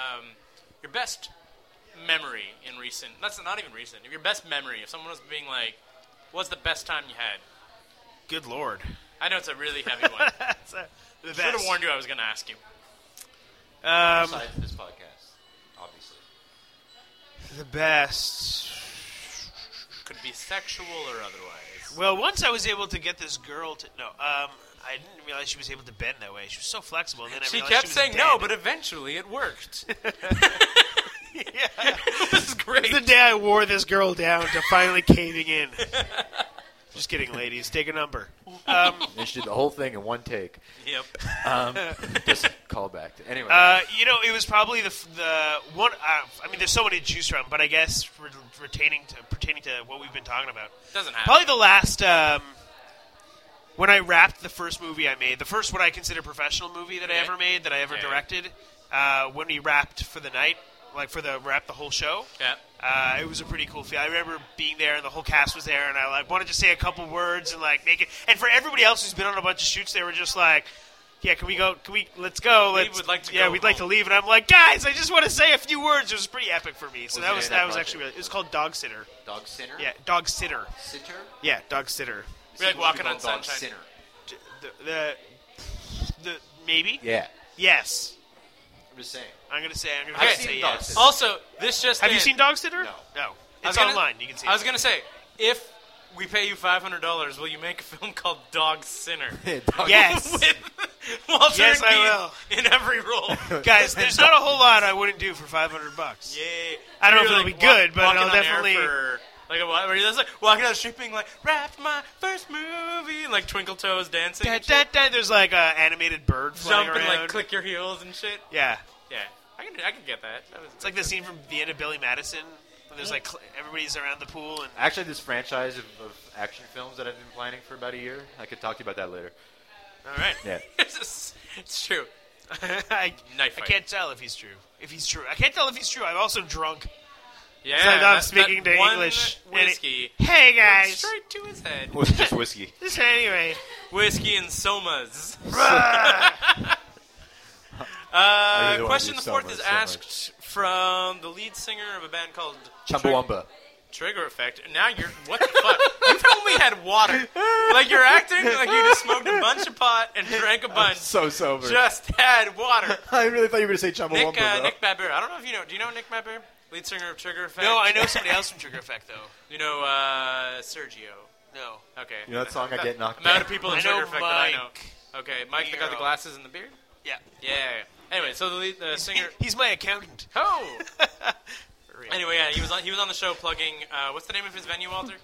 best memory in recent? That's not even recent. Your best memory. If someone was being like, "What's the best time you had?" Good Lord. I know it's a really heavy one. That's the Should best. have warned you I was going to ask you. Besides this podcast, obviously. The best. Could be sexual or otherwise. Well, once I was able to get this girl to I didn't realize she was able to bend that way. She was so flexible. And then I She realized kept was saying dead. no, but eventually it worked. Yeah. This is great. It's the day I wore this girl down to finally caving in. Just kidding, ladies. Take a number. And she did the whole thing in one take. Yep. Just call back to anyway. It was probably the one. I mean, there's so many to choose from, but I guess pertaining to what we've been talking about. Doesn't happen. Probably the last when I wrapped the first movie I made, the first what I consider professional movie that I ever made, that I ever directed. When we wrapped for the night, like wrapped the whole show. Yeah. It was a pretty cool feel. I remember being there, and the whole cast was there, and I wanted to say a couple words and make it. And for everybody else who's been on a bunch of shoots, they were just like, "Yeah, can we go? Let's go. We would like to Yeah, go we'd like to home." leave." And I'm like, "Guys, I just want to say a few words." It was pretty epic for me. So Was that it was in that actually really. It was called Dog Sitter. Dog Sinner? Yeah, Dog Sitter. Sitter? Yeah, Dog Sitter. We're like walking on Dog sunshine. Sinner. The maybe. Yeah. Yes. I'm just saying. I'm gonna say I've say seen Dog yes. Sitter. Also, this just Have you in. seen Dog Sitter? No. No. I was It's gonna- online. You can see it. I was going to say, if we pay you $500, will you make a film called Dog Sinner? Dog Yes. With Walter Yes, and I Keith in every role. Guys, there's not a whole lot I wouldn't do for $500. Yay. I don't know if You're it'll be good, but walking I'll on air definitely- For, where you're just walking down the street being like, wrapped my first movie, and Twinkle Toes dancing, and shit. There's an animated bird flying Jump and around. click your heels and shit. Yeah. Yeah, I can get that. It's like the scene from the end of Billy Madison. When there's everybody's around the pool and Actually, this franchise of action films that I've been planning for about a year, I could talk to you about that later. all right. Yeah. It's true. I Knife fight. can't tell if he's true. I can't tell if he's true. I'm also drunk. Yeah, So I'm not that speaking to one English. Whiskey. Hey went guys. straight to his head. It wasn't just whiskey. Just anyway. Whiskey and somas. I really wanna Question do the fourth somas is so much. asked from the lead singer of a band called Chumbawamba. Trigger Effect. Now you're what the fuck? You've only had water. Like you're acting like you just smoked a bunch of pot and drank a bunch. So sober. Just had water. I really thought you were going to say Chumbawamba. Nick Babber. I don't know if you know. Do you know Nick Babber? Lead singer of Trigger Effect. No, I know somebody else from Trigger Effect though. You know Sergio. No. Okay. You know that song I get knocked Amount down? of people in I know Trigger Effect that I know. Mike. Okay, Mike that got the Hero. glasses and the beard. Yeah. Yeah. Anyway, so the singer. He's my accountant. Oh. Anyway, yeah, he was on the show plugging. What's the name of his venue, Walter?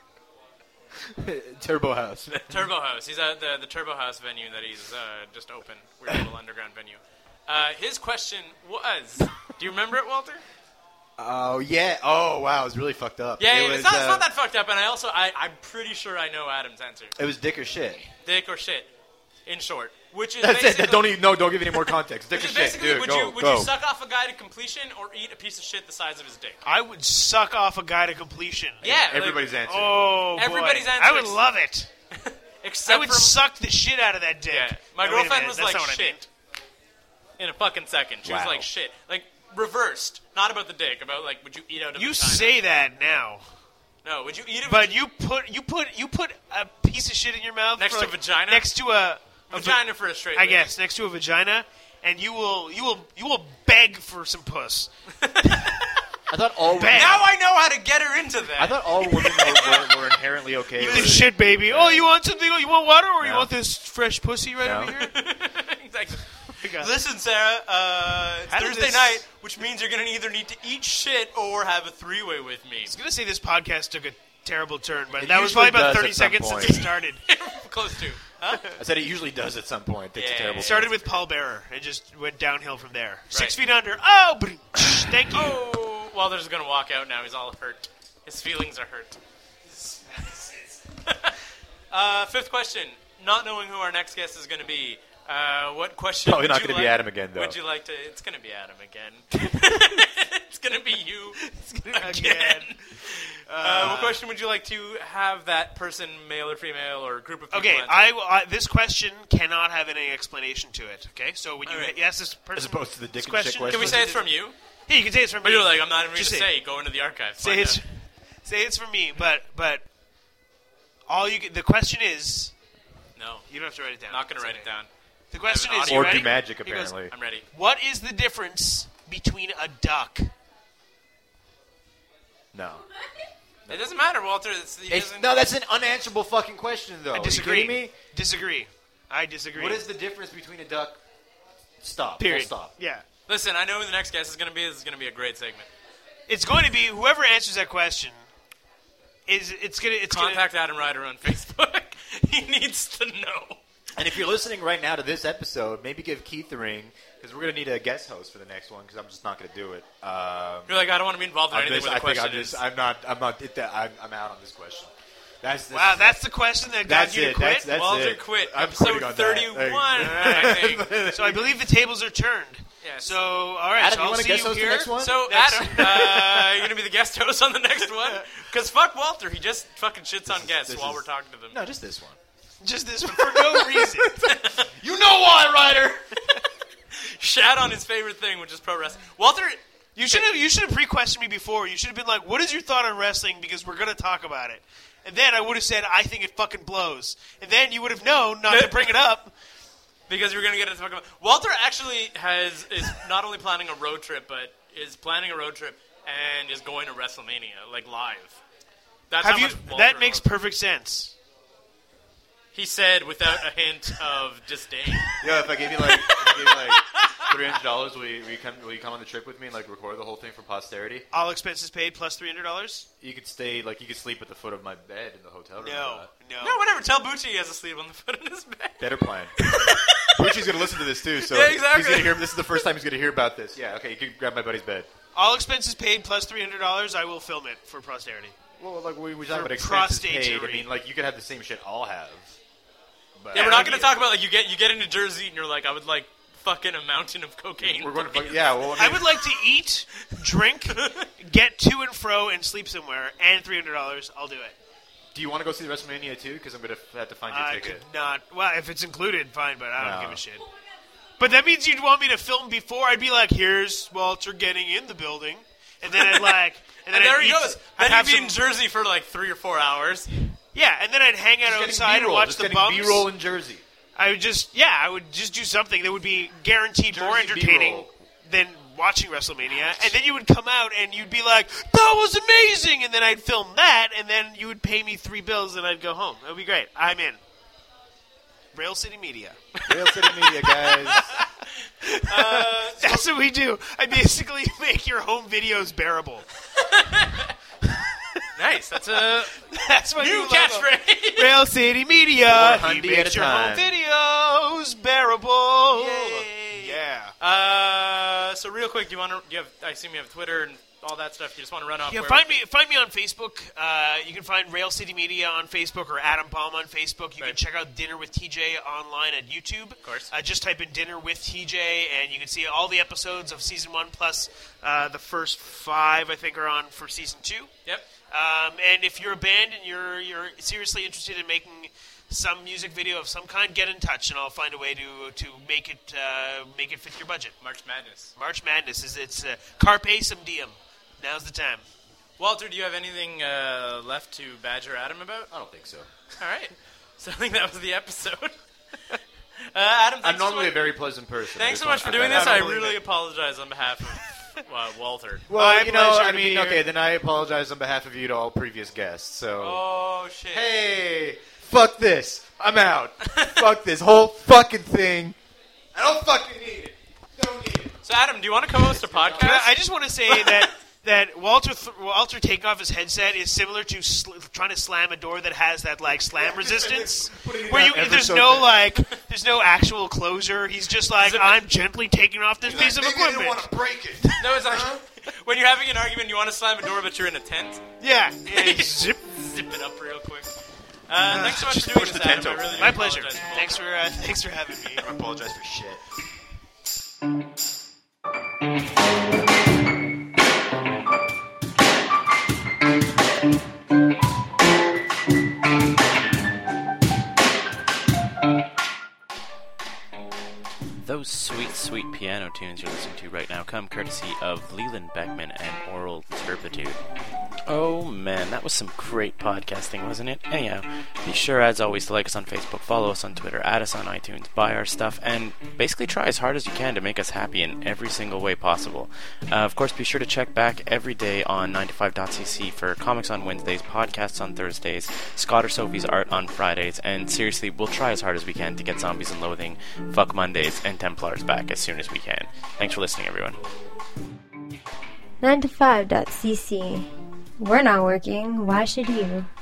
Turbo House. Turbo House. He's at the Turbo House venue that he's just opened. Weird little underground venue. His question was, do you remember it, Walter? Oh, yeah. Oh, wow. It was really fucked up. Yeah, it it's was, not that fucked up, and I'm pretty sure I know Adam's answer. It was dick or shit. Dick or shit, in short. Which is That's it. basically- Don't give any more context. Dick Which or is shit. basically, Dude, would go. you suck off a guy to completion or eat a piece of shit the size of his dick? I would suck off a guy to completion. Yeah, Everybody's answer. Oh, boy. Everybody's answer I would is- love it. except I would for suck the shit out of that dick. Yeah. My No, wait a girlfriend minute, was that's like not what I shit meant. in a fucking second. She was Wow. like shit, like reversed, not about the dick, about like would you eat out of You vagina? say that now, No, would you eat a but you put a piece of shit in your mouth Next for, to like, vagina? next to a vagina for a straight? I lady. guess next to a vagina, and you will beg for some puss. I thought all women, Bam. Now I know how to get her into that. I thought all women were inherently okay Eat with this it. shit, baby. Oh, you want something? Oh, you want water, or you No. want this fresh pussy right No. over here? exactly. God. Listen, Sarah, it's How did Thursday this- night, which means you're going to either need to eat shit or have a three-way with me. I was gonna say this podcast took a terrible turn, but It that was usually probably about does 30 at some seconds point. since it started. Close to. Huh? I said it usually does at some point. It's Yeah. a terrible. It started with Paul Bearer. It just went downhill from there. 6 Right. feet under. Oh, thank you. Oh, Walter's going to walk out now. He's all hurt. His feelings are hurt. Fifth question. Not knowing who our next guest is going to be, what question Probably would not you gonna be like- Adam again, though. Would you like to... It's going to be Adam again. It's going to be you Again. what question would you like to have that person, male or female, or group of people Okay, answer? this question cannot have any explanation to it. Okay, so when you All right. ask this person, As opposed to the dick this and question, shit question. Can we say it's from you? Yeah, you can say it's from But me. you're like, I'm not even going to Just say. Go into the archives. say find it's out. say it's from me. But all you the question is, No, you don't have to write it down. not going It's to write okay. it down. The question I have is, an you Or ready? do magic, Here goes. apparently. I'm ready. What is the difference between a duck? No. It doesn't matter, Walter. He doesn't- No, that's an unanswerable fucking question, though. I disagree. Are you kidding me? Disagree. I disagree. What is the difference between a duck? Stop. period? Full stop. Yeah. Listen, I know who the next guest is going to be. This is going to be a great segment. It's going to be whoever answers that question. It's gonna Contact Adam Ryder on Facebook. He needs to know. And if you're listening right now to this episode, maybe give Keith a ring, because we're going to need a guest host for the next one, because I'm just not going to do it. You're like, I don't want to be involved in I'm anything just- with the I think question I'm is. just, I'm out on this question. That's Wow, that's the question that got that's you to it. quit. That's Walter it. quit. I'm Episode quitting on that. 31, I think. So I believe the tables are turned. Yes. So all right, Adam, so you I'll want to see guest you host here. the next one? So, Next- Adam, you're going to be the guest host on the next one? Because fuck Walter. He just fucking shits on guests this while is- we're talking to them. No, just this one. Just this one for no reason. You know why, Ryder? Shat on his favorite thing, which is pro wrestling. Walter, You should have pre-questioned me before. You should have been like, "What is your thought on wrestling?" Because we're gonna talk about it. And then I would have said, "I think it fucking blows." And then you would have known not to bring it up. because you're going to get into talking about... Walter actually is not only planning a road trip, but is planning a road trip and is going to WrestleMania, like live. That's Have how you? much Walter That makes knows. perfect sense. He said without a hint of disdain. Yeah, if I gave you like $300, will you come on the trip with me and like record the whole thing for posterity? All expenses paid plus $300. You could stay, like you could sleep at the foot of my bed in the hotel room. No. No, whatever. Tell Bucci he has to sleep on the foot of his bed. Better plan. Bucci's gonna listen to this too, so Yeah, exactly. he's gonna hear. This is the first time he's gonna hear about this. Yeah, okay, you can grab my buddy's bed. All expenses paid plus $300. I will film it for posterity. Well, like we talking For about expenses prostate paid. I injury. mean, like you could have the same shit I'll have. But Yeah, we're not going to talk about like you get into Jersey and you're like, I would like fucking a mountain of cocaine. We're going to fucking, yeah. Well, I would like to eat, drink, get to and fro, and sleep somewhere, and $300. I'll do it. Do you want to go see the WrestleMania too? Because I'm going to have to find you a I ticket. could not. Well, if it's included, fine, but I don't No. give a shit. But that means you'd want me to film before. I'd be like, here's Walter getting in the building. And then I'd like... And there he goes. Then I'd he'd be in Jersey for like 3 or 4 hours. Yeah, and then I'd hang out outside and watch the bumps. B-roll in Jersey. I would just do something that would be guaranteed more Jersey entertaining B-roll. than watching WrestleMania. And then you would come out and you'd be like, that was amazing! And then I'd film that, and then you would pay me $3 and I'd go home. That would be great. I'm in. Rail City Media. Rail City Media, guys. That's what we do. I basically make your home videos bearable. Nice. That's my new logo. catchphrase. Rail City Media. $400 He at makes a your time. home videos bearable. Yay. Yeah. So real quick, I assume you have Twitter and all that stuff. You just want to run off. Yeah, where find me on Facebook. You can find Rail City Media on Facebook or Adam Palm on Facebook. You can check out Dinner with TJ online at YouTube. Of course. Just type in Dinner with TJ, and you can see all the episodes of Season 1 plus the first 5, I think, are on for Season 2. Yep. And if you're a band and you're seriously interested in making some music video of some kind, get in touch, and I'll find a way to make it fit your budget. March Madness. March Madness it's Carpe Some Diem. Now's the time. Walter, do you have anything left to badger Adam about? I don't think so. All right. So I think that was the episode. Adam, I'm normally a very pleasant person. Thanks I so just much for want doing to put this. that I out. really apologize on behalf of Walter. Well, My pleasure to be here. okay, then I apologize on behalf of you to all previous guests. So, Oh, shit. hey, fuck this. I'm out. Fuck this whole fucking thing. I don't fucking need it. Don't need it. So, Adam, do you want to co-host a podcast? I just want to say that Walter taking off his headset is similar to trying to slam a door that has that like slam resistance, where there's no actual closure. He's just like, I'm gently taking off this piece of equipment. want to break it. No, it's like when you're having an argument, you want to slam a door, but you're in a tent. Yeah. Zip it up real quick. Thanks so much for doing push this, the tent Adam. I open. really do My pleasure. apologize. Thanks for having me. I apologize for shit. Those sweet, sweet piano tunes you're listening to right now come courtesy of Leland Beckman and Oral Turpitude. Oh man, that was some great podcasting, wasn't it? Anyhow, be sure as always to like us on Facebook, follow us on Twitter, add us on iTunes, buy our stuff, and basically try as hard as you can to make us happy in every single way possible. Of course, be sure to check back every day on 9to5.cc for comics on Wednesdays, podcasts on Thursdays, Scott or Sophie's art on Fridays, and seriously, we'll try as hard as we can to get Zombies and Loathing, Fuck Mondays, and Templars back as soon as we can. Thanks for listening, everyone. 9to5.cc. We're not working. Why should you?